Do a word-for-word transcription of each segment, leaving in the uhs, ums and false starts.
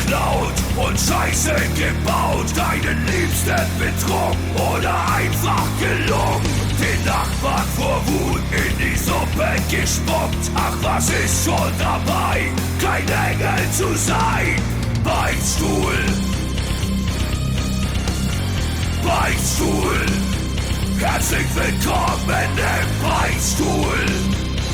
geklaut und Scheiße gebaut, deinen Liebsten betrogen oder einfach gelungen, den Nachbarn vor Wut in die Suppe gespuckt. Ach, was ist schon dabei, kein Engel zu sein? Beichtstuhl, Beichtstuhl, herzlich willkommen im Beichtstuhl.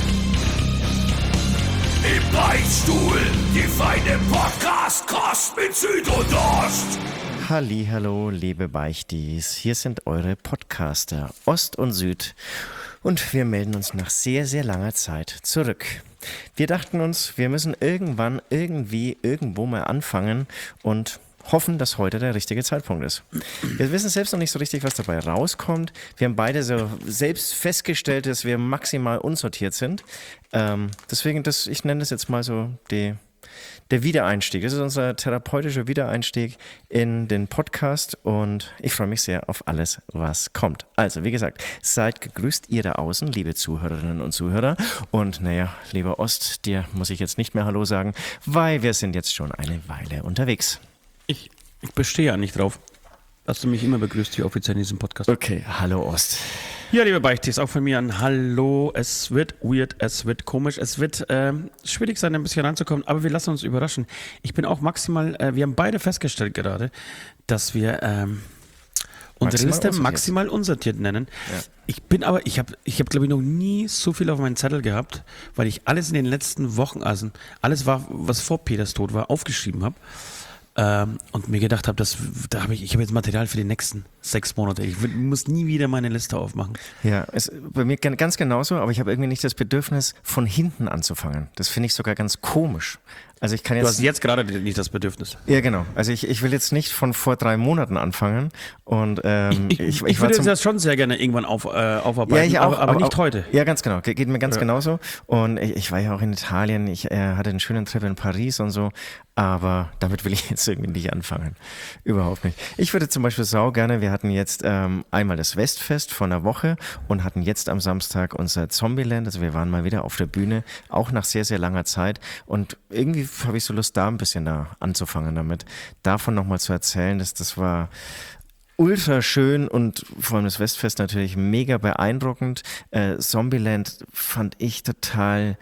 Im Beichtstuhl, die feine Podcast-Kost mit Süd und Ost. Hallihallo, liebe Beichtis, hier sind eure Podcaster Ost und Süd und wir melden uns nach sehr, sehr langer Zeit zurück. Wir dachten uns, wir müssen irgendwann, irgendwie, irgendwo mal anfangen und hoffen, dass heute der richtige Zeitpunkt ist. Wir wissen selbst noch nicht so richtig, was dabei rauskommt. Wir haben beide so selbst festgestellt, dass wir maximal unsortiert sind. Ähm, deswegen, das, ich nenne das jetzt mal so die, der Wiedereinstieg. Das ist unser therapeutischer Wiedereinstieg in den Podcast und ich freue mich sehr auf alles, was kommt. Also, wie gesagt, seid gegrüßt ihr da außen, liebe Zuhörerinnen und Zuhörer. Und naja, lieber Ost, dir muss ich jetzt nicht mehr Hallo sagen, weil wir sind jetzt schon eine Weile unterwegs. Ich, ich bestehe ja nicht drauf, dass du mich immer begrüßt hier offiziell in diesem Podcast. Okay, hallo Ost. Ja, liebe Beichtis, auch von mir ein Hallo. Es wird weird, es wird komisch, es wird äh, schwierig sein, ein bisschen reinzukommen, aber wir lassen uns überraschen. Ich bin auch maximal, äh, wir haben beide festgestellt gerade, dass wir ähm, unsere Maximal Liste unsortiert. maximal unsortiert nennen. Ja. Ich bin aber, ich habe, ich habe glaube ich noch nie so viel auf meinen Zettel gehabt, weil ich alles in den letzten Wochen, also alles war, was vor Peters Tod war, aufgeschrieben habe. Ähm, und mir gedacht habe, dass da habe ich, ich habe jetzt Material für die nächsten sechs Monate. Ich w- muss nie wieder meine Liste aufmachen. Ja, es, bei mir gan- ganz genauso, aber ich habe irgendwie nicht das Bedürfnis, von hinten anzufangen. Das finde ich sogar ganz komisch. Also ich kann jetzt. Du hast jetzt gerade nicht das Bedürfnis. Ja, genau. Also ich, ich will jetzt nicht von vor drei Monaten anfangen und ähm, Ich, ich, ich, ich war würde zum, das schon sehr gerne irgendwann auf, äh, aufarbeiten, ja, ich auch, aber, aber nicht heute. Ja, ganz genau. Ge- Geht mir ganz Ja. genauso. Und ich, ich war ja auch in Italien. Ich äh, hatte einen schönen Trip in Paris und so. Aber damit will ich jetzt irgendwie nicht anfangen. Überhaupt nicht. Ich würde zum Beispiel sau gerne, wir hatten jetzt ähm, einmal das Westfest vor einer Woche und hatten jetzt am Samstag unser Zombieland. Also wir waren mal wieder auf der Bühne, auch nach sehr, sehr langer Zeit. Und irgendwie habe ich so Lust, da ein bisschen da anzufangen damit. Davon nochmal zu erzählen, dass das war ultra schön und vor allem das Westfest natürlich mega beeindruckend. Äh, Zombieland fand ich total,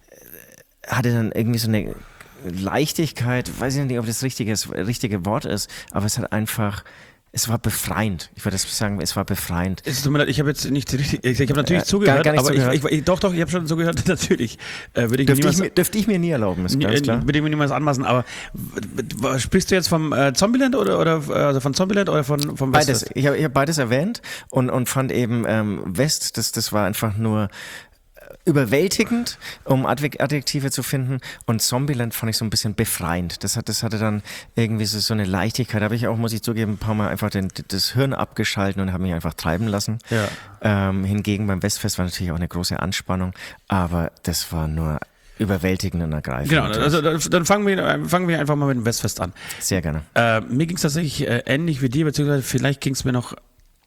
äh, hatte dann irgendwie so eine Leichtigkeit, weiß ich nicht, ob das richtige, das richtige Wort ist, aber es hat einfach, es war befreiend. Ich würde sagen, es war befreiend. Es tut mir leid, ich habe jetzt nicht richtig, ich, ich habe natürlich Äh, zugehört, gar- gar nicht aber zugehört. Ich, ich, doch, doch, ich habe schon zugehört, natürlich. Äh, würde ich, Dürfte ich, niemals, mir, dürfte ich mir nie erlauben, ist ganz äh, klar. würde ich mir niemals anmaßen, aber w- w- sprichst du jetzt vom äh, Zombieland oder, oder äh, also von Zombieland oder von, vom Beides. Westfest? Ich habe ich hab beides erwähnt und, und fand eben ähm, West, das, das war einfach nur überwältigend, um Adjek- Adjektive zu finden, und Zombieland fand ich so ein bisschen befreiend. Das, hat, das hatte dann irgendwie so, so eine Leichtigkeit. Da habe ich auch, muss ich zugeben, ein paar Mal einfach den, das Hirn abgeschalten und habe mich einfach treiben lassen. Ja. Ähm, hingegen beim Westfest war natürlich auch eine große Anspannung, aber das war nur überwältigend und ergreifend. Genau, also dann dann fangen wir, äh, fangen wir einfach mal mit dem Westfest an. Sehr gerne. Äh, mir ging es tatsächlich äh, ähnlich wie dir, beziehungsweise vielleicht ging es mir noch.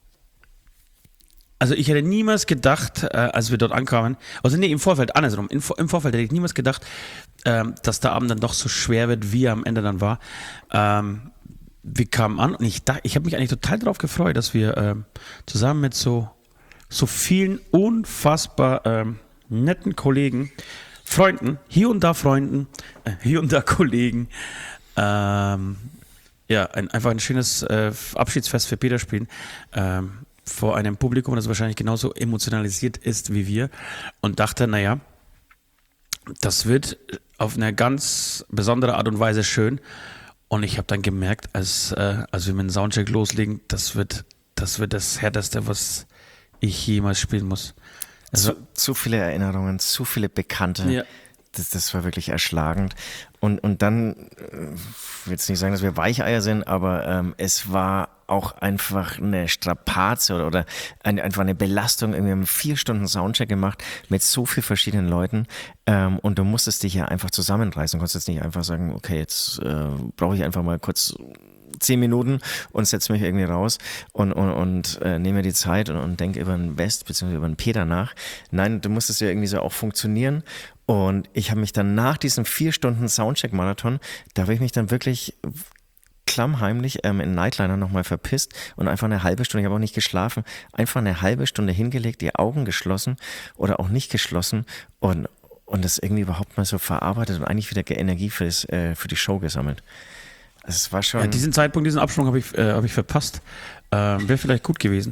Also ich hätte niemals gedacht, äh, als wir dort ankamen, also nee, im Vorfeld, andersrum, im, Vor- im Vorfeld hätte ich niemals gedacht, ähm, dass der Abend dann doch so schwer wird, wie er am Ende dann war. Ähm, wir kamen an und ich dachte, ich habe mich eigentlich total darauf gefreut, dass wir ähm, zusammen mit so, so vielen unfassbar ähm, netten Kollegen, Freunden, hier und da Freunden, äh, hier und da Kollegen, ähm, ja, ein, einfach ein schönes äh, Abschiedsfest für Peter spielen, ähm, vor einem Publikum, das wahrscheinlich genauso emotionalisiert ist wie wir, und dachte, naja, das wird auf eine ganz besondere Art und Weise schön. Und ich habe dann gemerkt, als, äh, als wir mit dem Soundcheck loslegen, das wird, das wird das Härteste, was ich jemals spielen muss. Also, Zu, zu viele Erinnerungen, zu viele Bekannte. Ja. Das, das war wirklich erschlagend. Und, und dann, äh, ich will jetzt nicht sagen, dass wir Weicheier sind, aber ähm, es war auch einfach eine Strapaze oder, oder ein, einfach eine Belastung. Wir haben vier Stunden Soundcheck gemacht mit so vielen verschiedenen Leuten, ähm, und du musstest dich ja einfach zusammenreißen. Du konntest jetzt nicht einfach sagen, okay, jetzt äh, brauche ich einfach mal kurz zehn Minuten und setze mich irgendwie raus und, und, und äh, nehme mir die Zeit und, und denke über den West bzw. über den Peter nach. Nein, du musstest ja irgendwie so auch funktionieren, Und ich habe mich dann nach diesem vier Stunden Soundcheck-Marathon, da habe ich mich dann wirklich klammheimlich ähm, in Nightliner nochmal verpisst und einfach eine halbe Stunde, ich habe auch nicht geschlafen, einfach eine halbe Stunde hingelegt, die Augen geschlossen oder auch nicht geschlossen und, und das irgendwie überhaupt mal so verarbeitet und eigentlich wieder Energie für, das, äh, für die Show gesammelt. Also es war schon... Ja, diesen Zeitpunkt, diesen Absprung habe ich, äh, hab ich verpasst. Äh, Wäre vielleicht gut gewesen.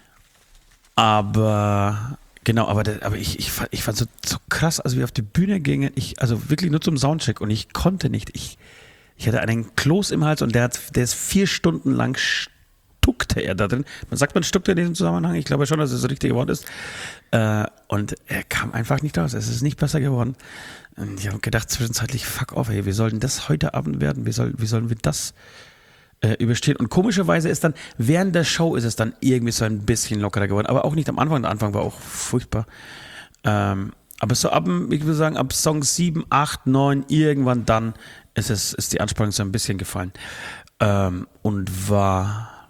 Aber... Genau, aber, der, aber ich, ich, fand, ich fand so, so krass, als wir auf die Bühne gingen, ich, also wirklich nur zum Soundcheck und ich konnte nicht, ich Ich hatte einen Kloß im Hals und der, hat, der ist vier Stunden lang stuckte er da drin. Man sagt, man stuckte in diesem Zusammenhang. Ich glaube schon, dass es das richtige Wort ist. Äh, und er kam einfach nicht raus. Es ist nicht besser geworden. Und ich habe gedacht zwischenzeitlich, fuck off, ey, wie soll denn das heute Abend werden? Wie, soll, wie sollen wir das äh, überstehen? Und komischerweise ist dann, während der Show ist es dann irgendwie so ein bisschen lockerer geworden. Aber auch nicht am Anfang. Der Anfang war auch furchtbar. Ähm, aber so ab, ich würde sagen, ab Song sieben, acht, neun, irgendwann dann ist, es, ist die Anspannung so ein bisschen gefallen. Ähm, und war,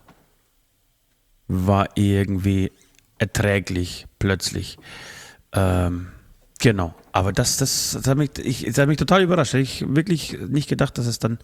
war irgendwie erträglich plötzlich. Ähm, genau. Aber das, das, das, hat mich, ich, das hat mich total überrascht. Ich habe wirklich nicht gedacht, dass es dann.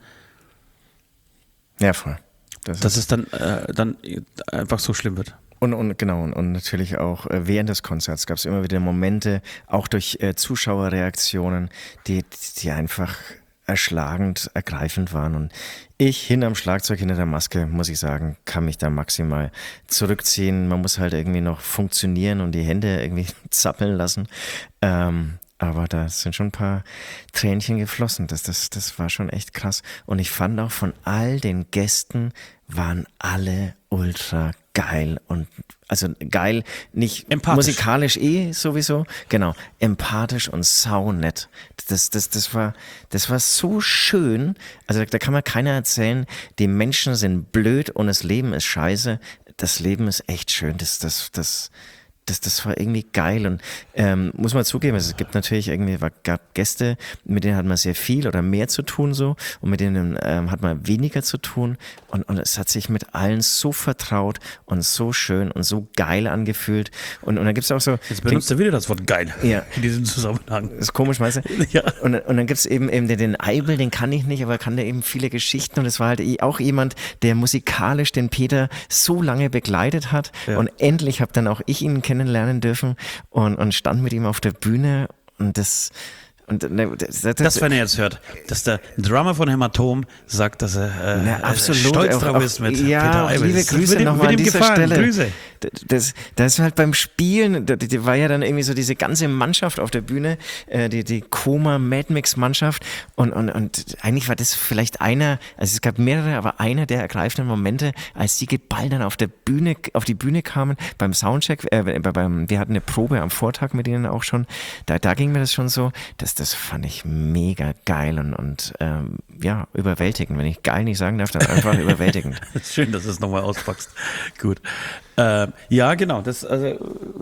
Ja, voll. Das dass ist es dann, äh, dann einfach so schlimm wird. Und, und genau, und, und natürlich auch äh, während des Konzerts gab es immer wieder Momente, auch durch äh, Zuschauerreaktionen, die, die einfach erschlagend, ergreifend waren. Und ich hinterm Schlagzeug, hinter der Maske, muss ich sagen, kann mich da maximal zurückziehen. Man muss halt irgendwie noch funktionieren und die Hände irgendwie zappeln lassen. Ähm, aber da sind schon ein paar Tränchen geflossen. Das, das, das war schon echt krass. Und ich fand auch von all den Gästen waren alle ultra geil und also geil, nicht musikalisch eh sowieso, genau, empathisch und saunett. Das, das, das war, das war so schön. Also da kann man keiner erzählen, die Menschen sind blöd und das Leben ist scheiße. Das Leben ist echt schön. Das, das, das, Das, das war irgendwie geil und ähm, muss man zugeben, es gibt natürlich irgendwie, gab Gäste, mit denen hat man sehr viel oder mehr zu tun so und mit denen ähm, hat man weniger zu tun und, und es hat sich mit allen so vertraut und so schön und so geil angefühlt und, und dann gibt es auch so... Jetzt benutzt er wieder das Wort geil ja, in diesem Zusammenhang. Das ist komisch, meinst du? Ja. Und, und dann gibt es eben, eben den, den Eibel, den kann ich nicht, aber kann der eben viele Geschichten und es war halt auch jemand, der musikalisch den Peter so lange begleitet hat ja. und endlich habe dann auch ich ihn kennenlernen dürfen und, und stand mit ihm auf der Bühne und das und das, das, das, wenn er jetzt hört, dass der Drummer von Hämatom sagt, dass er äh, na, absolut, stolz auch, drauf auch, ist mit ja, Peter Eibel. Liebe Grüße nochmal an dieser gefallen. Stelle. Grüße. Das, das ist halt beim Spielen, da, da war ja dann irgendwie so diese ganze Mannschaft auf der Bühne, äh, die, die Koma Mad Mix Mannschaft und, und, und eigentlich war das vielleicht einer, also es gab mehrere, aber einer der ergreifenden Momente, als die geballt dann auf der Bühne, auf die Bühne kamen beim Soundcheck, äh, beim, wir hatten eine Probe am Vortag mit ihnen auch schon, da, da ging mir das schon so, das, das fand ich mega geil und, und ähm, ja, überwältigend. Wenn ich geil nicht sagen darf, dann einfach überwältigend. Schön, dass du es nochmal auspackst. Gut. Äh, ja, genau. Das, also,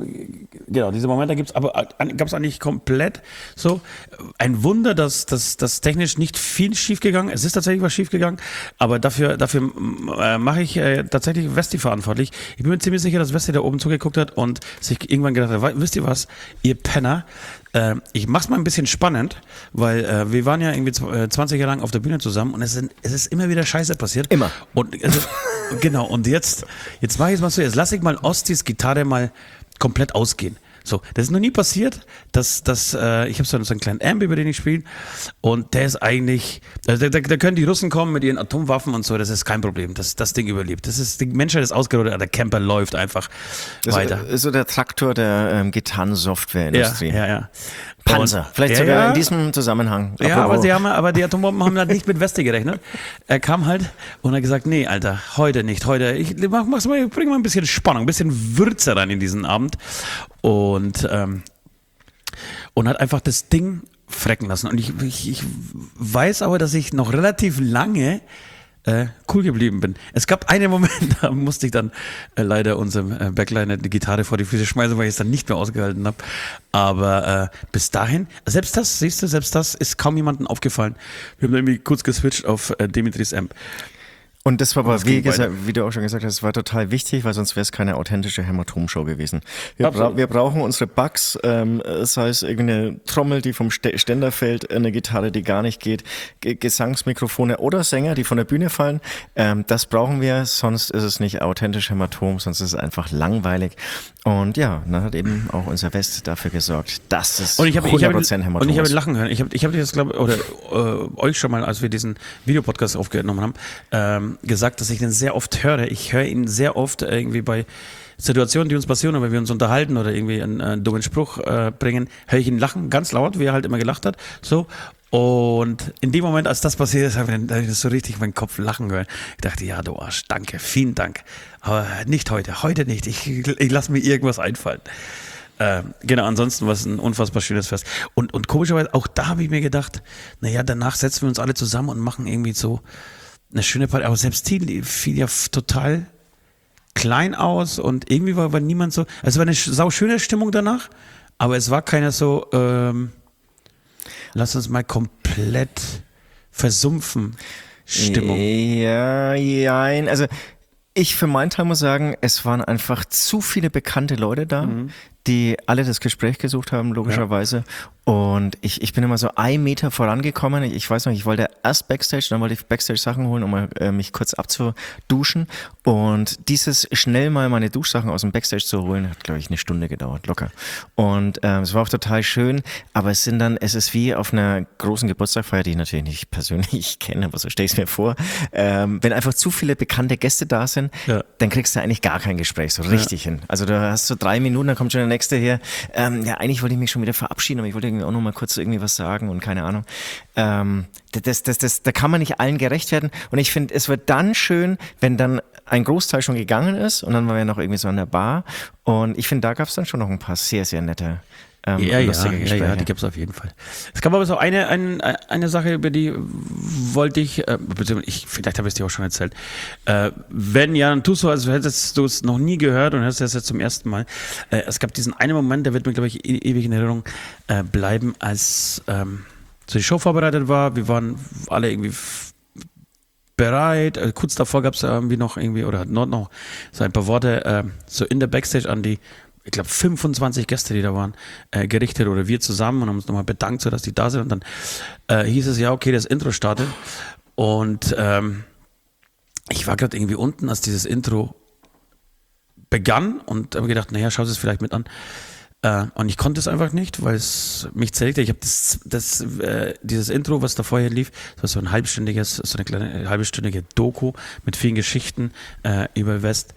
genau, diese Momente gibt's, aber gab es eigentlich komplett so. Ein Wunder, dass das dass technisch nicht viel schief gegangen. Es ist tatsächlich was schief gegangen, aber dafür, dafür äh, mache ich äh, tatsächlich Westi verantwortlich. Ich bin mir ziemlich sicher, dass Westi da oben zugeguckt hat und sich irgendwann gedacht hat, wisst ihr was, ihr Penner, äh, ich mach's mal ein bisschen spannend, weil äh, wir waren ja irgendwie zwanzig Jahre lang auf der Bühne zusammen und es, sind, es ist immer wieder Scheiße passiert. Immer. Und also, genau, und jetzt, jetzt mache ich es mal so, jetzt lasse ich mal Ostis Gitarre mal komplett ausgehen. So, das ist noch nie passiert, dass, dass äh, ich habe so einen kleinen Amp, über den ich spiele und der ist eigentlich, also da, da können die Russen kommen mit ihren Atomwaffen und so, das ist kein Problem, das, das Ding überlebt. Das ist, die Menschheit ist ausgerottet, der Camper läuft einfach das weiter. Ist so der Traktor der ähm, Gitarren-Software-Industrie. Ja, ja, ja. Panzer, und, vielleicht ja, sogar ja. in diesem Zusammenhang. Ja, Apropos. aber, sie haben, aber die Atombomben haben halt nicht mit Weste gerechnet. Er kam halt und hat gesagt, nee, Alter, heute nicht, heute, ich mach, mach's mal, bring mal ein bisschen Spannung, ein bisschen Würze rein in diesen Abend und, ähm, und hat einfach das Ding frecken lassen. Und ich, ich, ich weiß aber, dass ich noch relativ lange Äh, cool geblieben bin. Es gab einen Moment, da musste ich dann äh, leider unserem äh, Backliner die Gitarre vor die Füße schmeißen, weil ich es dann nicht mehr ausgehalten habe. Aber äh, bis dahin, selbst das, siehst du, selbst das ist kaum jemandem aufgefallen. Wir haben irgendwie kurz geswitcht auf äh, Dimitris Amp. Und das war aber, das wie, ging gesagt, wie du auch schon gesagt hast, es war total wichtig, weil sonst wäre es keine authentische Hämatom-Show gewesen. Wir, bra- wir brauchen unsere Bugs, ähm, sei es irgendeine Trommel, die vom St- Ständer fällt, eine Gitarre, die gar nicht geht, G- Gesangsmikrofone oder Sänger, die von der Bühne fallen. Ähm, das brauchen wir, sonst ist es nicht authentisch Hämatom, sonst ist es einfach langweilig. Und ja, dann hat eben auch unser West dafür gesorgt, dass es Und ich habe hundert Prozent hab, Hämatom und ich habe ist. lachen hören. Ich habe ich hab das, glaube oder äh, euch schon mal, als wir diesen Videopodcast aufgenommen haben, ähm, gesagt, dass ich den sehr oft höre. Ich höre ihn sehr oft irgendwie bei Situationen, die uns passieren, oder wenn wir uns unterhalten oder irgendwie einen, einen dummen Spruch äh, bringen, höre ich ihn lachen, ganz laut, wie er halt immer gelacht hat. So. Und in dem Moment, als das passiert ist, habe ich, hab ich das so richtig meinen Kopf lachen gehört. Ich dachte, ja, du Arsch, danke, vielen Dank. Aber nicht heute, heute nicht. Ich, ich lasse mir irgendwas einfallen. Äh, genau, ansonsten war es ein unfassbar schönes Fest. Und, und komischerweise, auch da habe ich mir gedacht, naja, danach setzen wir uns alle zusammen und machen irgendwie so eine schöne Party. Aber selbst die fiel ja total klein aus und irgendwie war, war niemand so. Es war eine sauschöne Stimmung danach, aber es war keiner so, ähm, lass uns mal komplett versumpfen Stimmung. Ja, ja, also ich für meinen Teil muss sagen, es waren einfach zu viele bekannte Leute da, mhm. die alle das Gespräch gesucht haben, logischerweise. Ja. Und ich, ich bin immer so ein Meter vorangekommen. Ich weiß noch, ich wollte erst Backstage, dann wollte ich Backstage Sachen holen, um mal, äh, mich kurz abzuduschen. Und dieses schnell mal meine Duschsachen aus dem Backstage zu holen, hat, glaube ich, eine Stunde gedauert, locker. Und ähm, es war auch total schön, aber es sind dann, es ist wie auf einer großen Geburtstagsfeier, die ich natürlich nicht persönlich kenne, aber so stelle ich es mir vor. Ähm, wenn einfach zu viele bekannte Gäste da sind, ja. dann kriegst du eigentlich gar kein Gespräch so richtig ja. hin. Also du hast so drei Minuten, dann kommt schon der Nächste her. Ähm, ja, eigentlich wollte ich mich schon wieder verabschieden, aber ich wollte auch noch mal kurz irgendwie was sagen und keine Ahnung. Ähm, das, das, das, da kann man nicht allen gerecht werden. Und ich finde, es wird dann schön, wenn dann ein Großteil schon gegangen ist und dann waren wir noch irgendwie so an der Bar. Und ich finde, da gab es dann schon noch ein paar sehr, sehr nette Ähm, ja, ja, ja, ja, die gibt es auf jeden Fall. Es gab aber so eine, eine, eine Sache, über die wollte ich, äh, ich vielleicht habe ich es dir auch schon erzählt. Äh, wenn ja, dann tust du, als hättest du es noch nie gehört und hörst es jetzt zum ersten Mal. Äh, es gab diesen einen Moment, der wird mir, glaube ich, e- ewig in Erinnerung äh, bleiben, als ähm, so die Show vorbereitet war. Wir waren alle irgendwie f- bereit. Äh, kurz davor gab es irgendwie noch irgendwie, oder noch, noch so ein paar Worte äh, so in der Backstage an die, ich glaube, fünfundzwanzig Gäste, die da waren, äh, gerichtet, oder wir zusammen, und haben uns nochmal bedankt, so dass die da sind. Und dann äh, hieß es, ja, okay, das Intro startet. Und ähm, ich war gerade irgendwie unten, als dieses Intro begann, und habe gedacht, naja, schau es vielleicht mit an. Äh, und ich konnte es einfach nicht, weil es mich zerlegte. Ich habe das, das, äh, dieses Intro, was da vorher lief, das war so ein halbstündiges, so eine kleine halbstündige Doku mit vielen Geschichten äh, über West.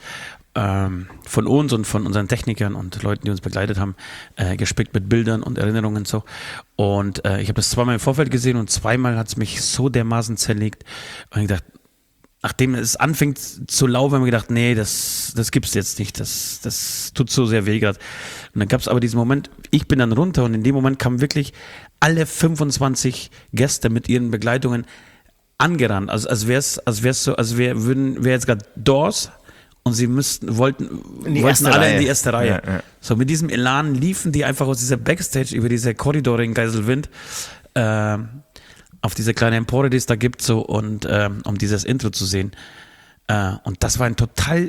Von uns und von unseren Technikern und Leuten, die uns begleitet haben, äh, gespickt mit Bildern und Erinnerungen und so. Und äh, ich habe das zweimal im Vorfeld gesehen, und zweimal hat es mich so dermaßen zerlegt. Und ich dachte, nachdem es anfängt zu laufen, habe ich gedacht, nee, das, das gibt's jetzt nicht. Das, das tut so sehr weh gerade. Und dann gab es aber diesen Moment, ich bin dann runter, und in dem Moment kamen wirklich alle fünfundzwanzig Gäste mit ihren Begleitungen angerannt. Also als wäre es als wär's so, als wäre wär jetzt gerade Doors. Und sie müssten, wollten, wollten alle Reihe. in die erste Reihe. Ja, ja. So, mit diesem Elan liefen die einfach aus dieser Backstage über diese Korridore in Geiselwind äh, auf diese kleine Empore, die es da gibt, so, und äh, um dieses Intro zu sehen. Äh, und das war ein total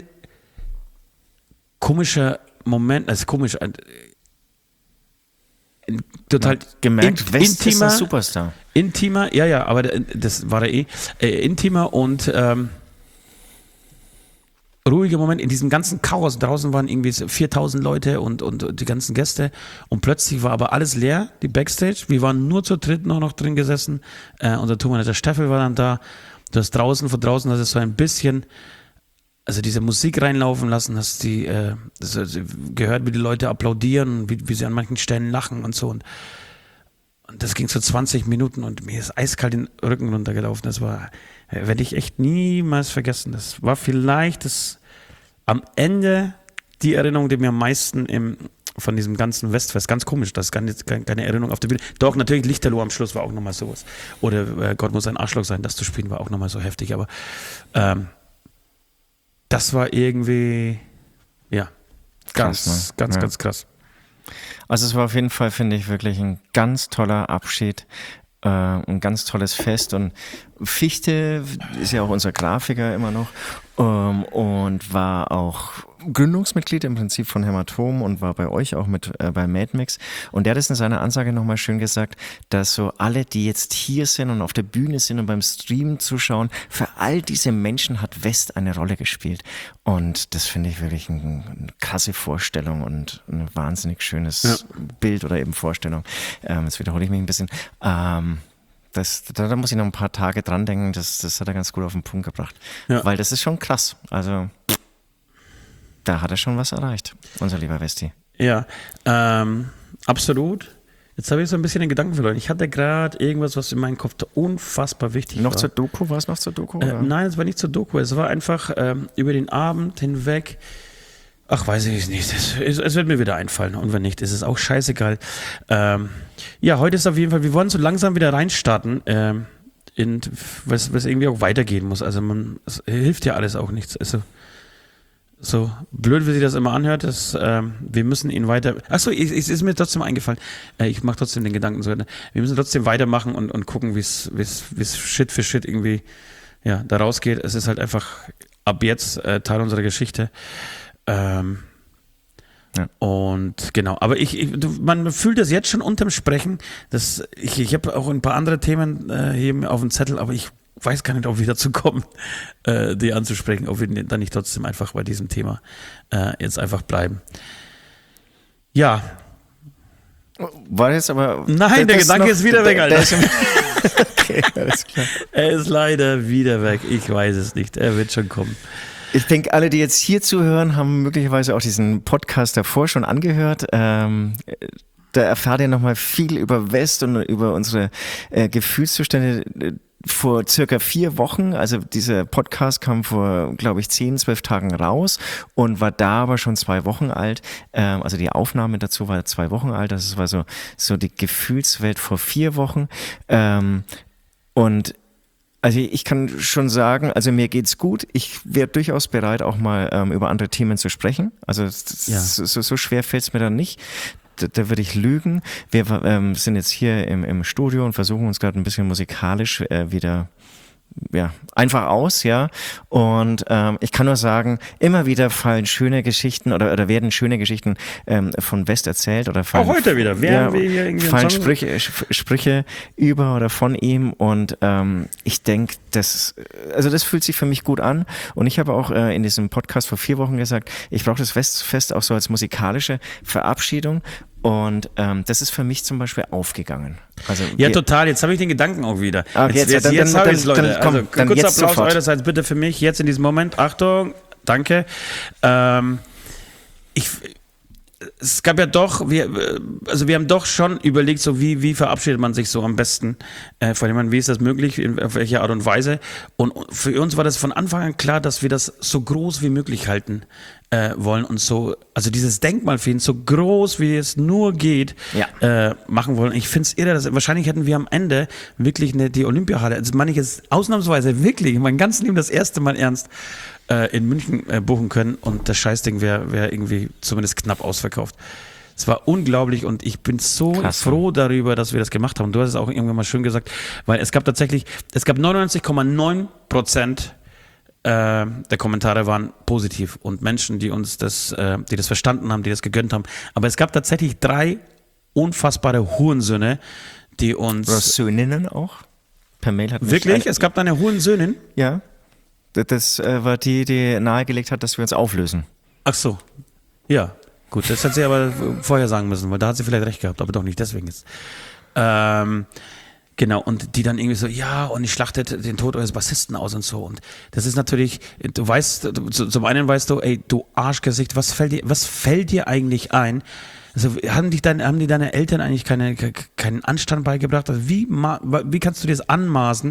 komischer Moment, also komisch, ein, ein total gemerkt, in, West intimer, ist ein Superstar. Intimer, ja, ja, aber das war er eh, äh, intimer und ähm, ruhiger Moment in diesem ganzen Chaos. Draußen waren irgendwie viertausend Leute und, und die ganzen Gäste, und plötzlich war aber alles leer, die Backstage. Wir waren nur zu dritt noch, noch drin gesessen. Äh, unser Tourmanager Steffel war dann da. Du hast draußen, von draußen hast du so ein bisschen, also diese Musik reinlaufen lassen, hast die äh, das, also gehört, wie die Leute applaudieren, wie, wie sie an manchen Stellen lachen und so. Und, und das ging so zwanzig Minuten, und mir ist eiskalt den Rücken runtergelaufen. Das war, werde ich echt niemals vergessen. Das war vielleicht das am Ende die Erinnerung, die mir am meisten im, von diesem ganzen Westfest, ganz komisch, das ist keine, keine Erinnerung auf der Bühne. Doch, natürlich Lichterloh am Schluss war auch nochmal sowas. Oder äh, Gott muss ein Arschloch sein, das zu spielen war auch nochmal so heftig. Aber ähm, das war irgendwie, ja, ganz, krass, ne? ganz, ja. ganz krass. Also es war auf jeden Fall, finde ich, wirklich ein ganz toller Abschied. äh, ein ganz tolles Fest. Und Fichte ist ja auch unser Grafiker immer noch ähm, und war auch Gründungsmitglied im Prinzip von Hämatom und war bei euch auch mit äh, bei Madmix. Und der hat es in seiner Ansage nochmal schön gesagt, dass so alle, die jetzt hier sind und auf der Bühne sind und beim Stream zuschauen, für all diese Menschen hat West eine Rolle gespielt. Und das finde ich wirklich ein, eine krasse Vorstellung und ein wahnsinnig schönes ja. Bild oder eben Vorstellung. Ähm, jetzt wiederhole ich mich ein bisschen. Ähm, Das, da, da muss ich noch ein paar Tage dran denken, das, das hat er ganz gut auf den Punkt gebracht. Ja. Weil das ist schon krass. Also, da hat er schon was erreicht, unser lieber Westi. Ja, ähm, absolut. Jetzt habe ich so ein bisschen den Gedanken verloren. Ich hatte gerade irgendwas, was in meinem Kopf unfassbar wichtig noch war. Noch zur Doku? War es noch zur Doku? Äh, nein, es war nicht zur Doku. Es war einfach ähm, über den Abend hinweg. Ach, weiß ich nicht. Es, es, es wird mir wieder einfallen. Und wenn nicht, ist es auch scheißegal. Ähm, ja, heute ist auf jeden Fall, wir wollen so langsam wieder reinstarten, ähm, in was, was irgendwie auch weitergehen muss. Also man, es hilft ja alles auch nichts. Also so blöd, wie sich das immer anhört, dass, ähm, wir müssen ihn weiter. Achso, es, es ist mir trotzdem eingefallen. Äh, ich mache trotzdem den Gedanken so. Wir müssen trotzdem weitermachen und, und gucken, wie es Shit für Shit irgendwie ja, da rausgeht. Es ist halt einfach ab jetzt äh, Teil unserer Geschichte. Ähm, ja. Und genau, aber ich, ich, man fühlt das jetzt schon unterm Sprechen. Dass ich ich habe auch ein paar andere Themen äh, hier auf dem Zettel, aber ich weiß gar nicht, ob wir dazu kommen, äh, die anzusprechen, ob wir dann nicht trotzdem einfach bei diesem Thema äh, jetzt einfach bleiben. Ja. War jetzt aber. Nein, der Gedanke noch, ist wieder der, weg, Alter. Ist okay, alles klar. Er ist leider wieder weg. Ich weiß es nicht. Er wird schon kommen. Ich denke, alle, die jetzt hier zuhören, haben möglicherweise auch diesen Podcast davor schon angehört. Ähm, da erfahrt ihr nochmal viel über West und über unsere äh, Gefühlszustände. Vor circa vier Wochen, also dieser Podcast kam vor, glaube ich, zehn, zwölf Tagen raus und war da aber schon zwei Wochen alt. Ähm, also die Aufnahme dazu war zwei Wochen alt. Das war so, so die Gefühlswelt vor vier Wochen. Ähm, und Also ich kann schon sagen, also mir geht's gut. Ich wäre durchaus bereit, auch mal ähm, über andere Themen zu sprechen. Also ja. so, so schwer fällt's mir dann nicht. Da, da würde ich lügen. Wir ähm, sind jetzt hier im, im Studio und versuchen uns gerade ein bisschen musikalisch äh, wieder ja, einfach aus, ja. Und ähm, ich kann nur sagen, immer wieder fallen schöne Geschichten oder, oder werden schöne Geschichten ähm, von West erzählt oder fallen, auch heute wieder. Werden ja, wir hier irgendwie fallen Sprüche, Sprüche über oder von ihm und ähm, ich denke, das, also das fühlt sich für mich gut an und ich habe auch äh, in diesem Podcast vor vier Wochen gesagt, ich brauche das Westfest auch so als musikalische Verabschiedung. Und ähm, das ist für mich zum Beispiel aufgegangen. Also ja, total. Jetzt habe ich den Gedanken auch wieder. Okay, jetzt jetzt, jetzt, jetzt dann, habe dann, ich es, Leute. Dann, komm, also dann kurzer jetzt Applaus sofort. eurerseits bitte für mich. Jetzt in diesem Moment. Achtung, danke. Ähm, ich... Es gab ja doch, wir, also wir haben doch schon überlegt, so wie, wie verabschiedet man sich so am besten äh, von jemandem, wie ist das möglich, in, auf welche Art und Weise. Und für uns war das von Anfang an klar, dass wir das so groß wie möglich halten äh, wollen und so, also dieses Denkmal für ihn so groß wie es nur geht, ja. äh, machen wollen. Ich finde es irre, dass wahrscheinlich hätten wir am Ende wirklich eine, die Olympiahalle, das meine ich jetzt ausnahmsweise wirklich, mein ganzes Leben das erste Mal ernst, in München äh, buchen können und das Scheißding wäre wär irgendwie zumindest knapp ausverkauft. Es war unglaublich und ich bin so Klasse. froh darüber, dass wir das gemacht haben. Du hast es auch irgendwann mal schön gesagt, weil es gab tatsächlich, es gab neunundneunzig Komma neun Prozent äh, der Kommentare waren positiv und Menschen, die uns das, äh, die das verstanden haben, die das gegönnt haben. Aber es gab tatsächlich drei unfassbare Hurensöhne, die uns... Oder Söhninnen auch? Per Mail hat Wirklich? Es gab da eine Hurensöhnin? Ja. Das äh, war die, die nahegelegt hat, dass wir uns auflösen. Ach so. Ja, gut. Das hat sie aber vorher sagen müssen, weil da hat sie vielleicht recht gehabt, aber doch nicht deswegen jetzt. Ähm, genau, und die dann irgendwie so, ja, und ich schlachtet den Tod eures Bassisten aus und so. Und das ist natürlich, du weißt, du, zum einen weißt du, ey, du Arschgesicht, was fällt dir, was fällt dir eigentlich ein? Also haben, dich deine, haben die deine Eltern eigentlich keine, keinen Anstand beigebracht? Also wie, wie kannst du dir das anmaßen,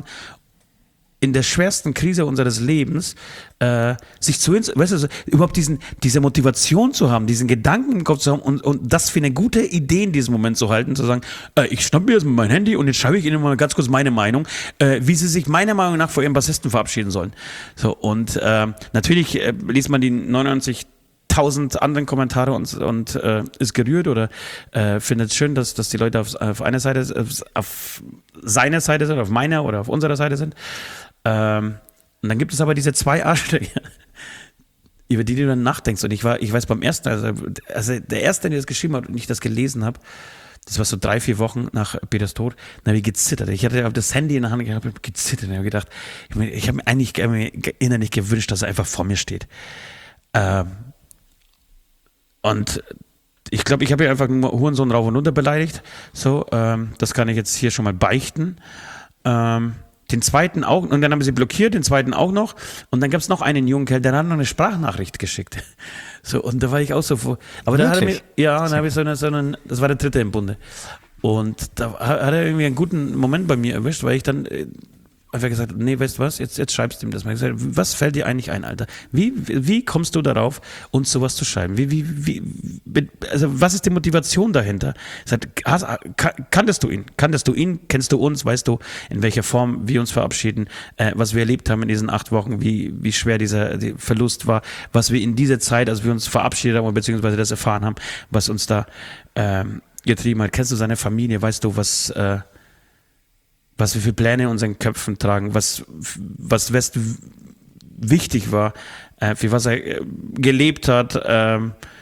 in der schwersten Krise unseres Lebens äh, sich zu, weißt du, überhaupt diesen, diese Motivation zu haben, diesen Gedanken im Kopf zu haben und, und das für eine gute Idee in diesem Moment zu halten, zu sagen, äh, ich schnapp mir jetzt mein Handy und jetzt schreibe ich Ihnen mal ganz kurz meine Meinung, äh, wie Sie sich meiner Meinung nach vor Ihrem Bassisten verabschieden sollen. So, und äh, natürlich äh, liest man die neunundneunzig tausend anderen Kommentare und, und äh, ist gerührt oder äh, findet es schön, dass, dass die Leute auf, auf einer Seite, auf, auf seiner Seite sind, auf meiner oder auf unserer Seite sind. Ähm, und dann gibt es aber diese zwei Arschlöcher, über die du dann nachdenkst. Und ich war, ich weiß beim ersten, also, also der erste, der das geschrieben hat und ich das gelesen habe, das war so drei, vier Wochen nach Peters Tod, da habe ich gezittert. Ich hatte das Handy in der Hand und habe gezittert. Ich habe gedacht, ich, ich habe mir eigentlich innerlich gewünscht, dass er einfach vor mir steht. Ähm, und ich glaube, ich habe ihn einfach nur Hurensohn rauf und runter beleidigt. So, ähm, das kann ich jetzt hier schon mal beichten. Ähm, Den zweiten auch, und dann haben sie blockiert, den zweiten auch noch. Und dann gab es noch einen jungen Kerl, der hat noch eine Sprachnachricht geschickt. So, und da war ich auch so vor. Aber da hat er mir, ja, dann habe ich so einen, so einen, das war der dritte im Bunde. Und da hat er irgendwie einen guten Moment bei mir erwischt, weil ich dann einfach gesagt habe, nee, weißt du was, jetzt, jetzt schreibst du ihm das mal. Ich gesagt, was fällt dir eigentlich ein, Alter? Wie, wie kommst du darauf, uns sowas zu schreiben? Wie, wie, wie, also was ist die Motivation dahinter? Ich sag, hast, kanntest du ihn? Kanntest du ihn? Kennst du uns? Weißt du, in welcher Form wir uns verabschieden? Äh, was wir erlebt haben in diesen acht Wochen? Wie, wie schwer dieser die Verlust war? Was wir in dieser Zeit, als wir uns verabschiedet haben, beziehungsweise das erfahren haben, was uns da ähm, getrieben hat? Kennst du seine Familie? Weißt du, was... Äh, was wir für Pläne in unseren Köpfen tragen, was, was West wichtig war, äh, für was er äh, gelebt hat, äh,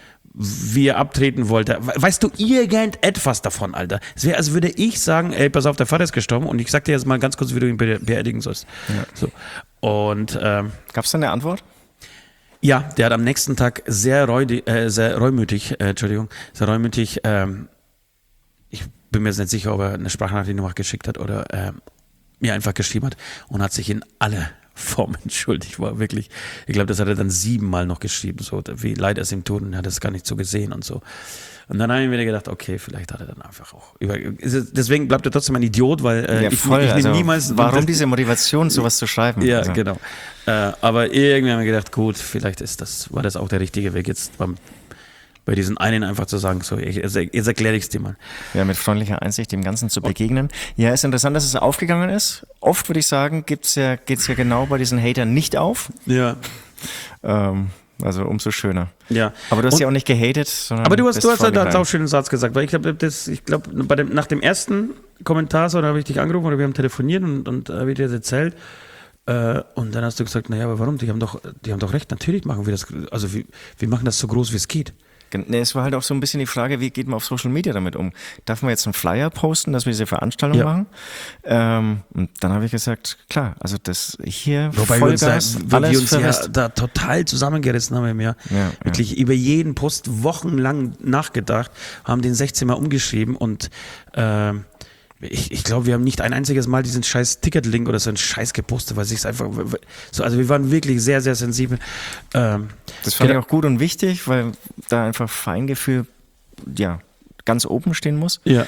wie er abtreten wollte. Weißt du irgendetwas davon, Alter? Es wäre, als würde ich sagen, ey, pass auf, der Vater ist gestorben und ich sag dir jetzt mal ganz kurz, wie du ihn be- beerdigen sollst. Ja. So. Und ähm, gab es da eine Antwort? Ja, der hat am nächsten Tag sehr, reudig, äh, sehr reumütig, äh, Entschuldigung, sehr reumütig, ähm, ich bin mir jetzt nicht sicher, ob er eine Sprachnachricht noch geschickt hat oder äh, mir einfach geschrieben hat und hat sich in alle Formen entschuldigt. War wirklich, ich glaube, das hat er dann siebenmal noch geschrieben, so wie leid es ihm tut und er hat es gar nicht so gesehen und so. Und dann habe ich mir wieder gedacht, okay, vielleicht hat er dann einfach auch über. Deswegen bleibt er trotzdem ein Idiot, weil äh, ja, ich, voll, ich nehme also niemals. Warum das, diese Motivation, sowas zu schreiben? Ja, also. genau. Äh, aber irgendwie haben wir gedacht, gut, vielleicht ist das, war das auch der richtige Weg jetzt beim. Bei diesen einen einfach zu sagen, so, ich, jetzt erkläre ich es dir mal. Ja, mit freundlicher Einsicht dem Ganzen zu begegnen. Ja, ist interessant, dass es aufgegangen ist. Oft würde ich sagen, gibt's ja, geht's ja genau bei diesen Hatern nicht auf. Ja. Ähm, also umso schöner. Ja. Aber du hast Und, ja auch nicht gehatet, sondern. Aber du hast, du hast da auch einen schönen Satz gesagt, weil ich glaube, das, ich glaube, bei dem, nach dem ersten Kommentar, so, da habe ich dich angerufen oder wir haben telefoniert und, und habe ich dir das erzählt. Äh, und dann hast du gesagt, naja, aber warum? Die haben doch, die haben doch recht, natürlich machen wir das, also wir, wir machen das so groß, wie es geht. Nee, es war halt auch so ein bisschen die Frage, wie geht man auf Social Media damit um? Darf man jetzt einen Flyer posten, dass wir diese Veranstaltung ja. machen? Ähm, und dann habe ich gesagt, klar, also das hier Wobei Vollgas, wir uns, da, wir uns ja da total zusammengerissen haben im Jahr. Ja, wirklich ja. über jeden Post wochenlang nachgedacht, haben den sechzehn Mal umgeschrieben und äh, Ich, ich glaube, wir haben nicht ein einziges Mal diesen scheiß Ticket-Link oder so einen Scheiß gepostet, weil es einfach so, also wir waren wirklich sehr, sehr sensibel. Ähm, das fand genau. ich auch gut und wichtig, weil da einfach Feingefühl, ja, ganz oben stehen muss. Ja.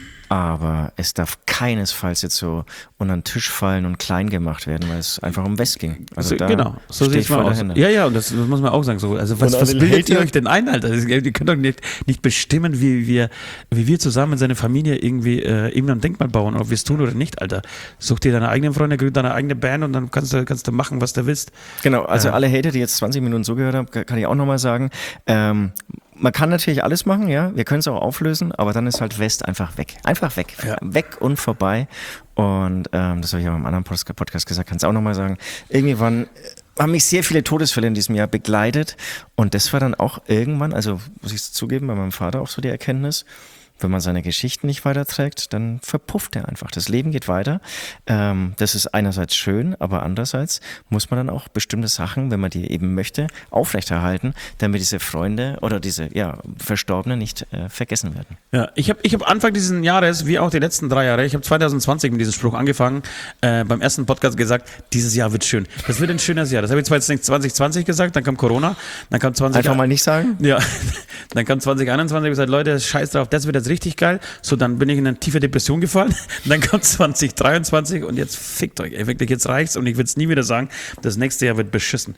Aber es darf keinesfalls jetzt so unter den Tisch fallen und klein gemacht werden, weil es einfach um West ging. Also so, da genau, so sehe ich mal aus. Ja, ja, und das, das muss man auch sagen. So, also was, was bildet ihr euch denn ein, Alter? Ihr könnt doch nicht, nicht bestimmen, wie wir, wie wir zusammen in seine Familie irgendwie äh, irgendwann ein Denkmal bauen, ob wir es tun oder nicht, Alter. Such dir deine eigenen Freunde, gründ deine eigene Band und dann kannst du, kannst du machen, was du willst. Genau, also äh, alle Hater, die jetzt zwanzig Minuten so gehört haben, kann ich auch nochmal sagen, ähm, man kann natürlich alles machen, ja, wir können es auch auflösen, aber dann ist halt West einfach weg. Einfach weg. Ja. Weg und vorbei. Und ähm, das habe ich auch im anderen Podcast gesagt, kann es auch nochmal sagen. Irgendwie waren, haben mich sehr viele Todesfälle in diesem Jahr begleitet und das war dann auch irgendwann, also muss ich zugeben, bei meinem Vater auch so die Erkenntnis, wenn man seine Geschichten nicht weiterträgt, dann verpufft er einfach. Das Leben geht weiter. Ähm, das ist einerseits schön, aber andererseits muss man dann auch bestimmte Sachen, wenn man die eben möchte, aufrechterhalten, damit diese Freunde oder diese ja, Verstorbenen nicht äh, vergessen werden. Ja, ich habe ich hab Anfang dieses Jahres, wie auch die letzten drei Jahre, ich habe zwanzig zwanzig mit diesem Spruch angefangen, äh, beim ersten Podcast gesagt, dieses Jahr wird schön. Das wird ein schönes Jahr. Das habe ich zwanzig zwanzig gesagt, dann kam Corona, dann kam zwanzig Einfach mal nicht sagen? Ja, dann kam zwanzig einundzwanzig und gesagt, Leute, scheiß drauf, das wird jetzt richtig geil. So, dann bin ich in eine tiefe Depression gefallen. Dann kommt zwanzig dreiundzwanzig und jetzt fickt euch. Ey, wirklich, jetzt reicht's und ich will es nie wieder sagen. Das nächste Jahr wird beschissen.